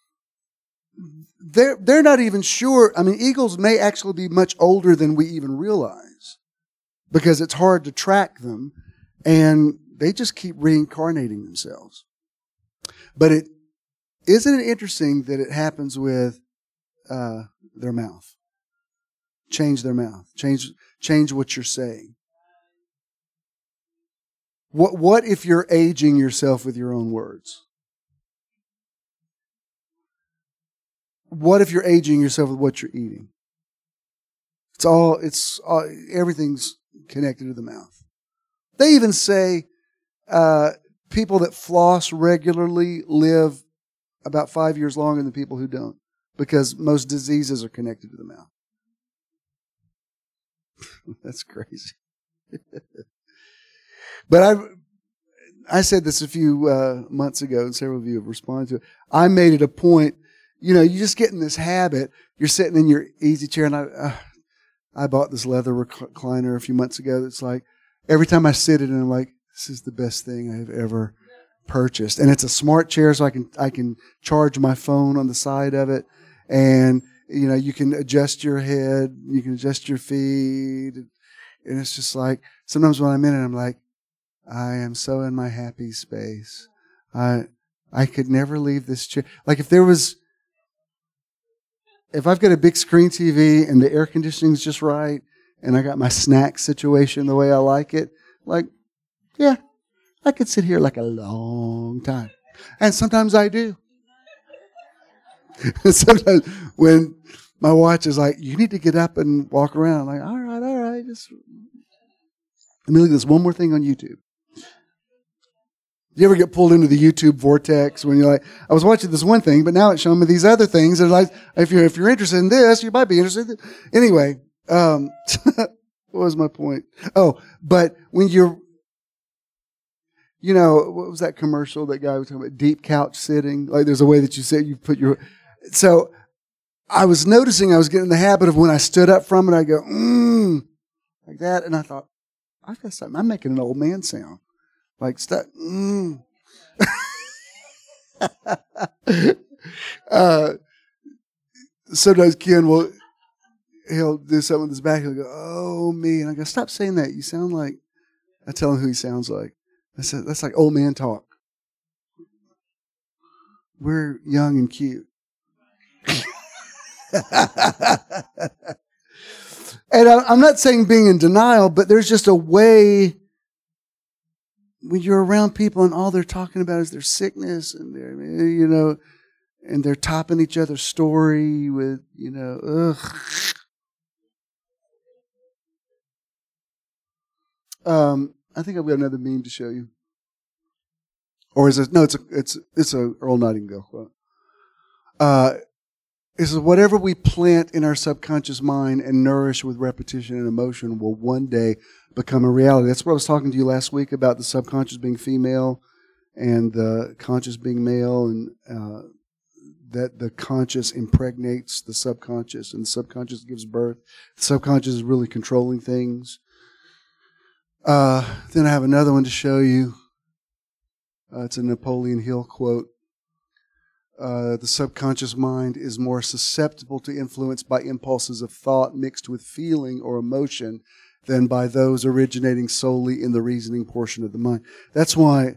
They're not even sure. I mean, eagles may actually be much older than we even realize because it's hard to track them and they just keep reincarnating themselves. But isn't it interesting that it happens with their mouth? Change their mouth. Change what you're saying. What if you're aging yourself with your own words? What if you're aging yourself with what you're eating? Everything's connected to the mouth. They even say people that floss regularly live about 5 years longer than people who don't, because most diseases are connected to the mouth. That's crazy. But I said this a few months ago, and several of you have responded to it. I made it a point. You just get in this habit. You're sitting in your easy chair, and I bought this leather recliner a few months ago. That's like every time I sit in it, I'm like, this is the best thing I've ever purchased. And it's a smart chair, so I can charge my phone on the side of it, and you can adjust your head, you can adjust your feet, and it's just like sometimes when I'm in it, I'm like, I am so in my happy space. I could never leave this chair. Like if I've got a big screen TV and the air conditioning's just right and I got my snack situation the way I like it, like, yeah, I could sit here like a long time. And sometimes I do. Sometimes when my watch is like, you need to get up and walk around, I'm like, all right, just let me look at this one more thing on YouTube. You ever get pulled into the YouTube vortex when you're like, I was watching this one thing, but now it's showing me these other things. And like, if you're interested in this, you might be interested. Anyway, what was my point? Oh, but when you're, what was that commercial that guy was talking about? Deep couch sitting. Like there's a way that you sit, you put your, so I was noticing I was getting in the habit of when I stood up from it, I go, like that. And I thought, I've got something. I'm making an old man sound. Like stuff. sometimes Ken he'll do something with his back. He'll go, "Oh me," and I go, "Stop saying that. You sound like." I tell him who he sounds like. I said, "That's like old man talk. We're young and cute." And I'm not saying being in denial, but there's just a way when you're around people and all they're talking about is their sickness and their, and they're topping each other's story with, ugh. I think I've got another meme to show you. Or is it? No, it's a Earl Nightingale quote. It says, whatever we plant in our subconscious mind and nourish with repetition and emotion will one day become a reality. That's what I was talking to you last week about the subconscious being female and the conscious being male, and that the conscious impregnates the subconscious and the subconscious gives birth. The subconscious is really controlling things. Then I have another one to show you. It's a Napoleon Hill quote. The subconscious mind is more susceptible to influence by impulses of thought mixed with feeling or emotion than by those originating solely in the reasoning portion of the mind. That's why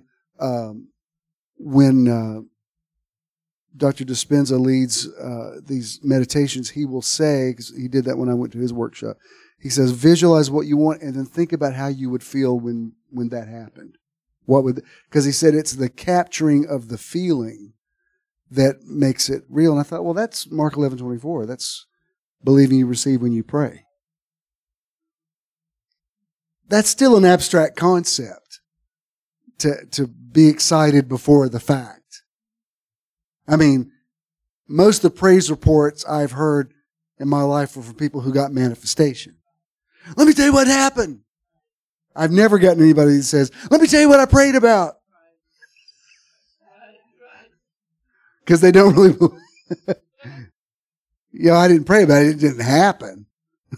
when Dr. Dispenza leads these meditations, he will say, because he did that when I went to his workshop, he says, visualize what you want and then think about how you would feel when that happened. Because he said it's the capturing of the feeling that makes it real. And I thought, well, that's Mark 11:24. That's believing you receive when you pray. That's still an abstract concept to be excited before the fact. I mean, most of the praise reports I've heard in my life were from people who got manifestation. Let me tell you what happened. I've never gotten anybody that says, let me tell you what I prayed about. Because they don't really believe. I didn't pray about it. It didn't happen.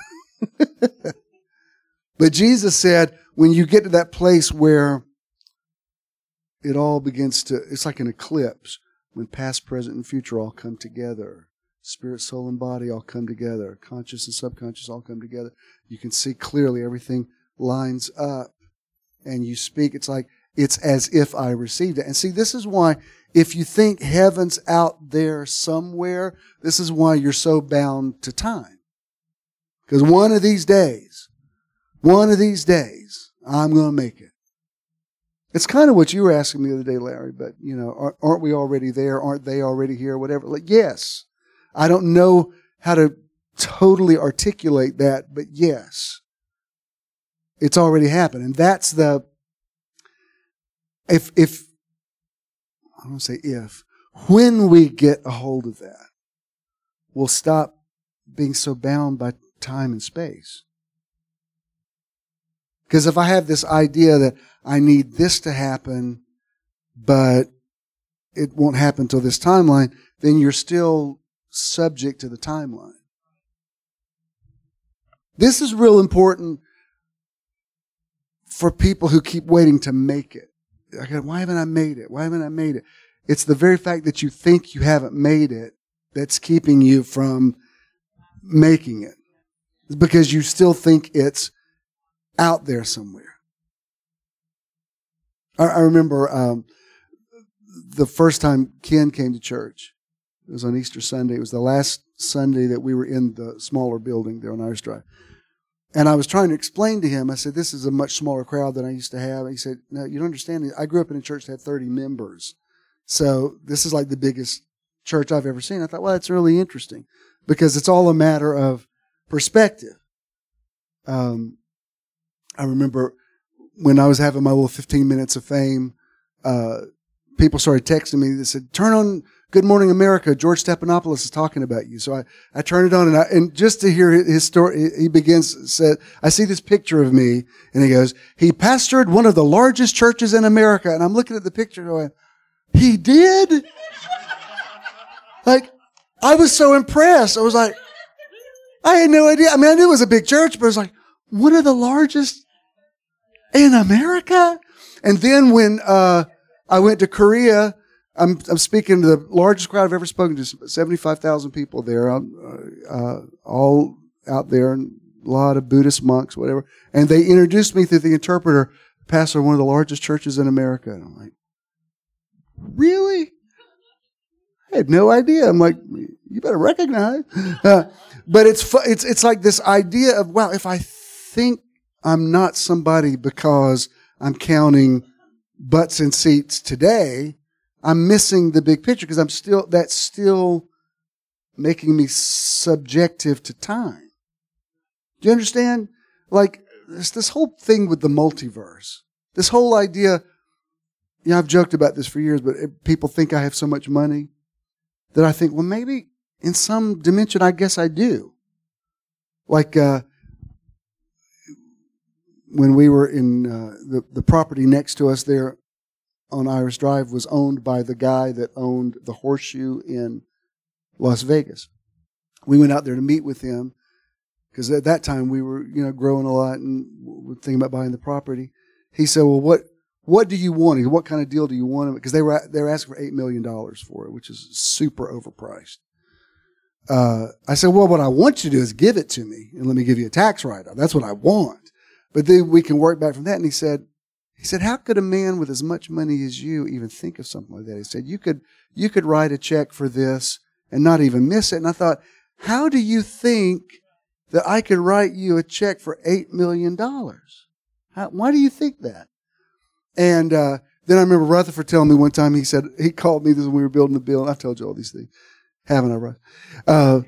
But Jesus said, when you get to that place where it all begins to, it's like an eclipse, when past, present, and future all come together. Spirit, soul, and body all come together. Conscious and subconscious all come together. You can see clearly everything lines up. And you speak, it's like, it's as if I received it. And see, this is why, if you think heaven's out there somewhere, this is why you're so bound to time. Because one of these days, I'm going to make it. It's kind of what you were asking me the other day, Larry, but, aren't we already there? Aren't they already here? Whatever. Like, yes. I don't know how to totally articulate that, but yes. It's already happened. And that's when we get a hold of that, we'll stop being so bound by time and space. Because if I have this idea that I need this to happen, but it won't happen until this timeline, then you're still subject to the timeline. This is real important for people who keep waiting to make it. Why haven't I made it? Why haven't I made it? It's the very fact that you think you haven't made it that's keeping you from making it. It's because you still think it's out there somewhere. I remember the first time Ken came to church. It was on Easter Sunday. It was the last Sunday that we were in the smaller building there on Irish Drive. And I was trying to explain to him, I said, this is a much smaller crowd than I used to have. He said, no, you don't understand. I grew up in a church that had 30 members. So this is like the biggest church I've ever seen. I thought, well, that's really interesting because it's all a matter of perspective. I remember when I was having my little 15 minutes of fame, people started texting me. They said, turn on Good Morning America. George Stephanopoulos is talking about you. So I turned it on and just to hear his story, he said, I see this picture of me and he goes, he pastored one of the largest churches in America. And I'm looking at the picture going, he did? Like, I was so impressed. I was like, I had no idea. I mean, I knew it was a big church, but it was like, one of the largest in America? And then when I went to Korea, I'm speaking to the largest crowd I've ever spoken to, 75,000 people there, all out there, and a lot of Buddhist monks, whatever. And they introduced me through the interpreter, pastor of one of the largest churches in America. And I'm like, really? I had no idea. I'm like, you better recognize. But it's like this idea of, wow, if I think I'm not somebody because I'm counting butts and seats today, I'm missing the big picture because that's still making me subjective to time. Do you understand? Like this whole thing with the multiverse, this whole idea, I've joked about this for years, but people think I have so much money that I think, well, maybe in some dimension, I guess I do. Like when we were in the property next to us there on Iris Drive was owned by the guy that owned the Horseshoe in Las Vegas. We went out there to meet with him because at that time we were, growing a lot and were thinking about buying the property. He said, well, what do you want? What kind of deal do you want? Because they were asking for $8 million for it, which is super overpriced. I said, well, what I want you to do is give it to me and let me give you a tax write-off. That's what I want. But then we can work back from that. And he said, how could a man with as much money as you even think of something like that? He said, you could write a check for this and not even miss it. And I thought, how do you think that I could write you a check for $8 million? Why do you think that? And then I remember Rutherford telling me one time, he called me, this is when we were building the building. I've told you all these things. Haven't I, Ruth?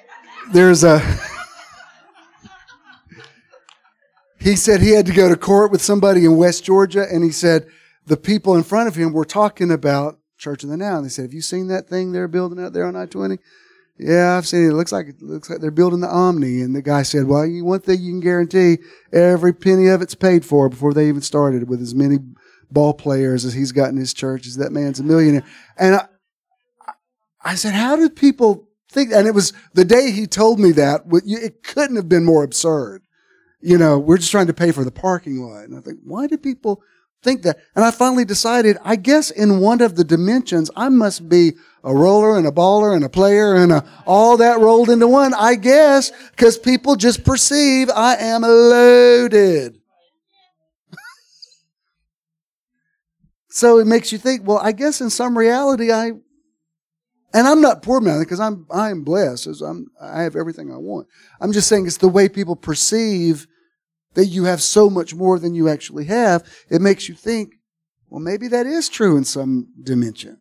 He said he had to go to court with somebody in West Georgia, and he said the people in front of him were talking about Church of the Now. And they said, have you seen that thing they're building out there on I-20? Yeah, I've seen it. It looks like they're building the Omni. And the guy said, well, one thing you can guarantee, every penny of it's paid for before they even started, with as many ball players as he's got in his church. As that man's a millionaire. And I said, how do people think? And it was the day he told me that, it couldn't have been more absurd. We're just trying to pay for the parking lot. And I think, why do people think that? And I finally decided, I guess in one of the dimensions, I must be a roller and a baller and a player and all that rolled into one, I guess, because people just perceive I am loaded. So it makes you think, well, I guess in some reality, and I'm not poor man because I am blessed. I have everything I want. I'm just saying it's the way people perceive that you have so much more than you actually have. It makes you think, well, maybe that is true in some dimension.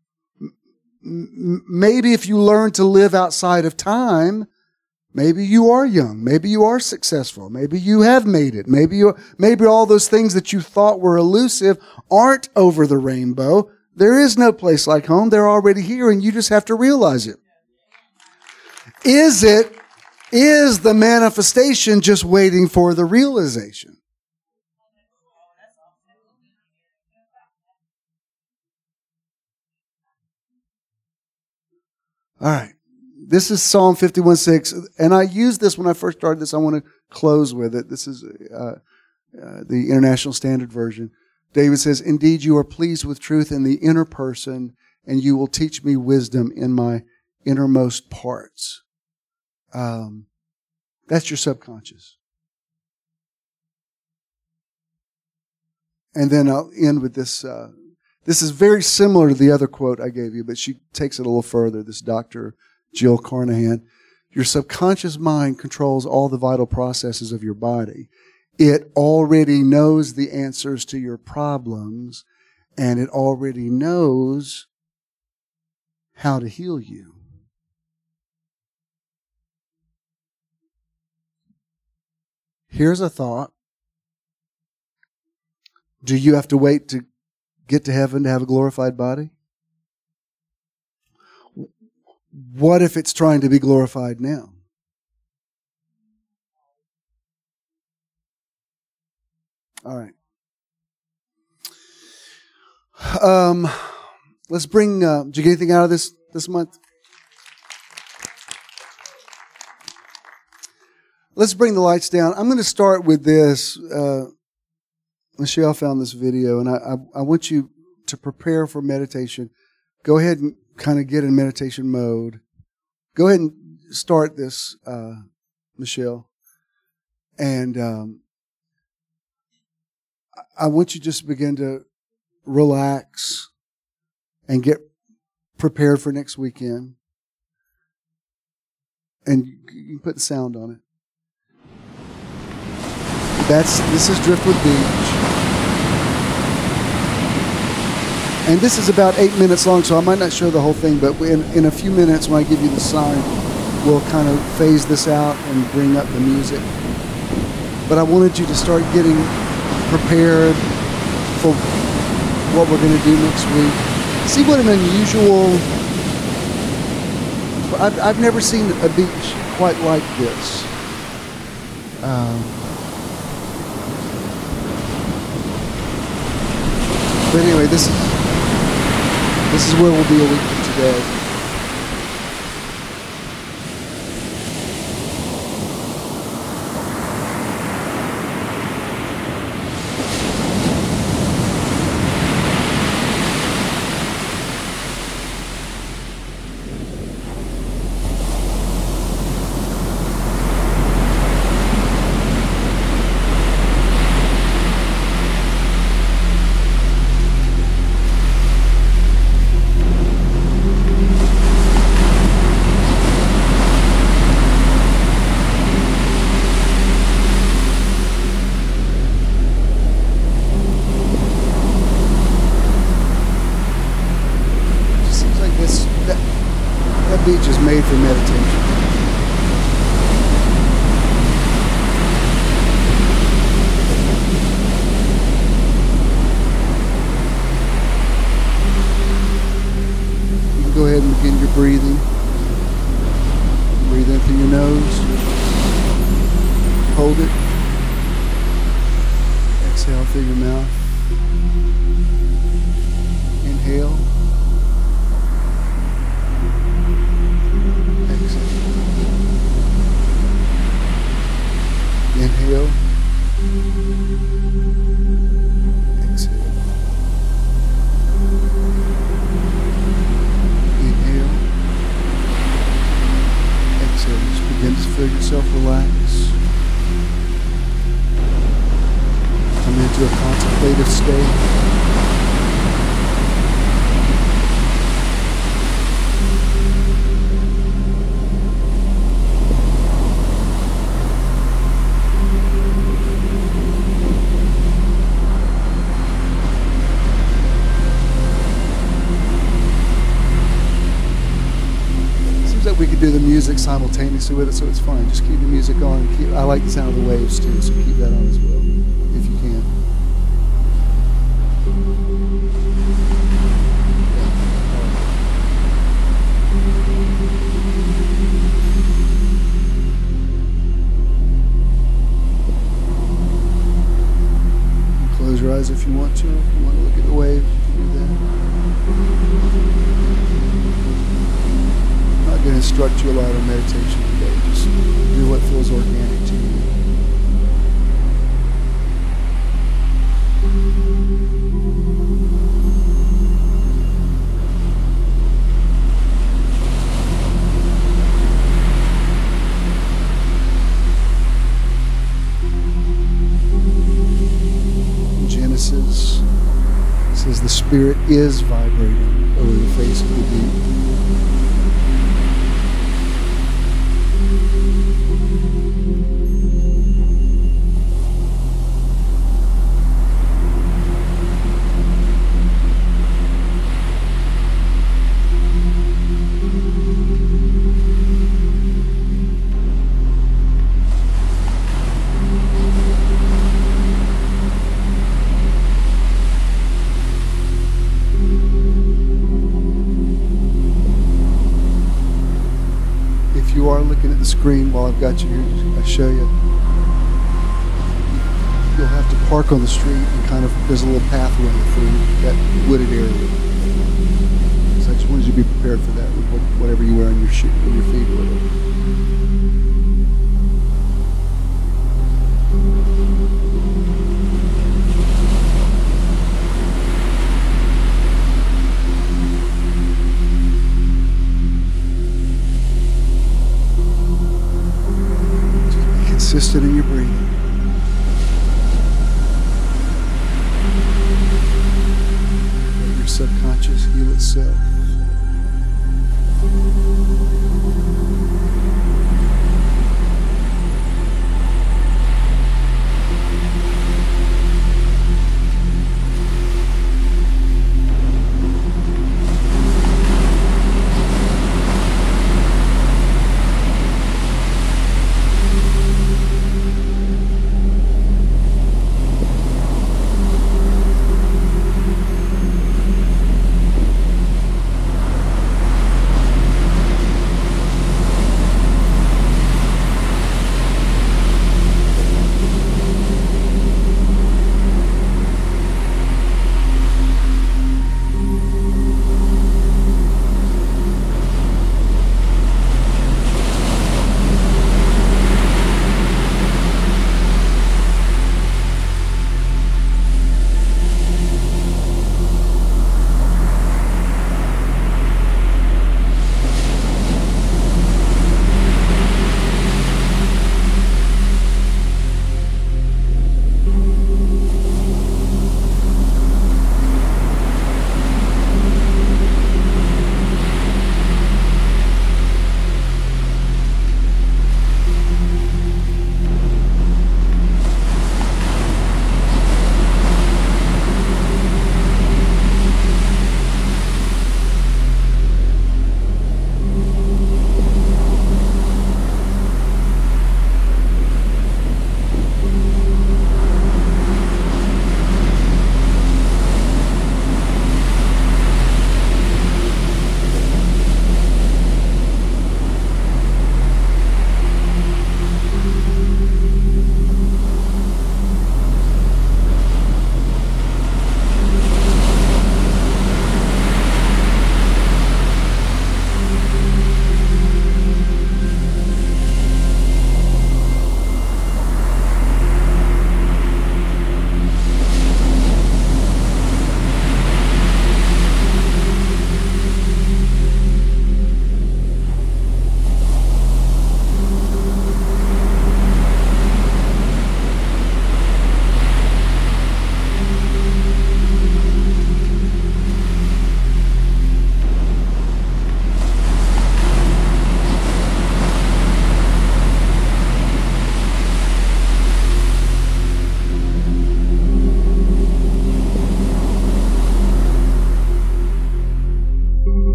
Maybe if you learn to live outside of time, maybe you are young. Maybe you are successful. Maybe you have made it. Maybe all those things that you thought were elusive aren't over the rainbow. There is no place like home. They're already here, and you just have to realize it. Is the manifestation just waiting for the realization? All right. This is Psalm 51:6, and I used this when I first started this. I want to close with it. This is the International Standard Version. David says, indeed, you are pleased with truth in the inner person, and you will teach me wisdom in my innermost parts. That's your subconscious. And then I'll end with this. This is very similar to the other quote I gave you, but she takes it a little further, this Dr. Jill Carnahan. Your subconscious mind controls all the vital processes of your body. It already knows the answers to your problems, and it already knows how to heal you. Here's a thought. Do you have to wait to get to heaven to have a glorified body? What if it's trying to be glorified now? All right. Let's bring, did you get anything out of this month? Let's bring the lights down. I'm going to start with this. Michelle found this video, and I want you to prepare for meditation. go ahead and kind of get in meditation mode. Go ahead and start this, Michelle. And I want you just to begin to relax and get prepared for next weekend. And you can put the sound on it. This is Driftwood Beach. And this is about 8 minutes long, so I might not show the whole thing, but in a few minutes when I give you the sign, we'll kind of phase this out and bring up the music. But I wanted you to start getting prepared for what we're going to do next week. See what an unusual... I've never seen a beach quite like this. But anyway, this is where we'll be a week from today. That beach is made for meditation. You can go ahead and begin your breathing. Breathe in through your nose. Hold it. Exhale through your mouth. Inhale. Inhale. Exhale. Inhale. Exhale. Just begin to feel yourself relax. Come into a contemplative state. We could do the music simultaneously with it, so it's fine. Just keep the music on. I like the sound of the waves too, so keep that on as well, if you can. You can close your eyes if you want to. If you want to look at the waves, you can do that. I'm not going to instruct you a lot on meditation today. Just do what feels organic to you. In Genesis, it says the Spirit is vibrating over the face of the deep. You are looking at the screen while I've got you here. I show you. You'll have to park on the street and kind of, there's a little pathway through that wooded area. So I just wanted you to be prepared for that with whatever you wear on your feet or whatever. subconscious heal itself.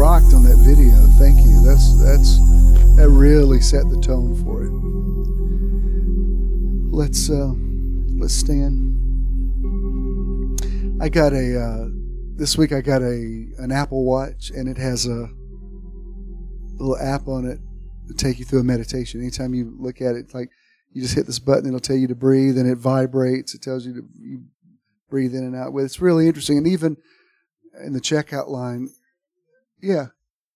rocked on that video. Thank you. That really set the tone for it. Let's stand. I got this week I got an Apple Watch, and it has a little app on it to take you through a meditation. Anytime you look at it, like you just hit this button, it'll tell you to breathe, and it vibrates. It tells you you breathe in and out with. It's really interesting, and even in the checkout line, yeah.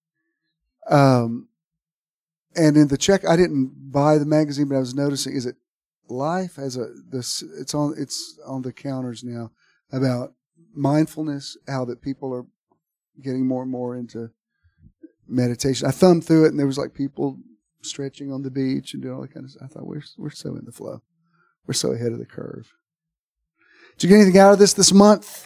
And in the I didn't buy the magazine, but I was noticing, is it Life has it's on the counters now about mindfulness, how that people are getting more and more into meditation. I thumbed through it, and there was like people stretching on the beach and doing all that kind of stuff. I thought, we're so in the flow. We're so ahead of the curve. Did you get anything out of this month?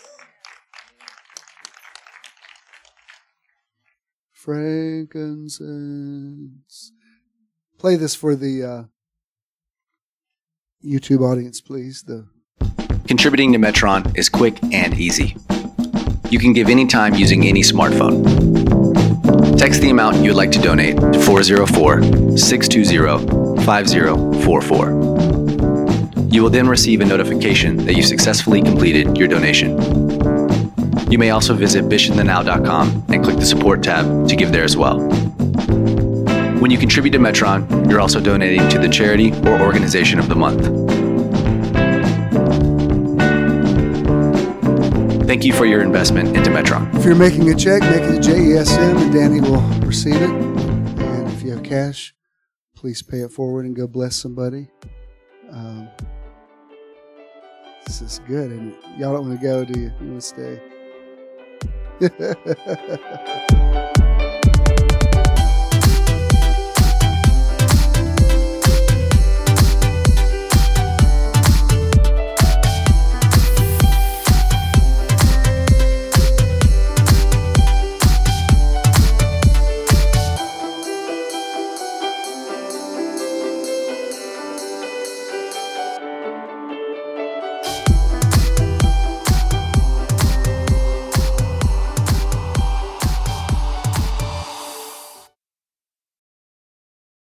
Frankincense. Play this for the YouTube audience, please. Contributing to Metron is quick and easy. You can give anytime using any smartphone. Text the amount you would like to donate to 404-620-5044. You will then receive a notification that you successfully completed your donation. You may also visit bishonthennow.com and click the support tab to give there as well. When you contribute to Metron, you're also donating to the charity or organization of the month. Thank you for your investment into Metron. If you're making a check, make it to JESM, and Danny will receive it. And if you have cash, please pay it forward and go bless somebody. This is good, isn't it? Y'all don't want to go, do you? You want to stay?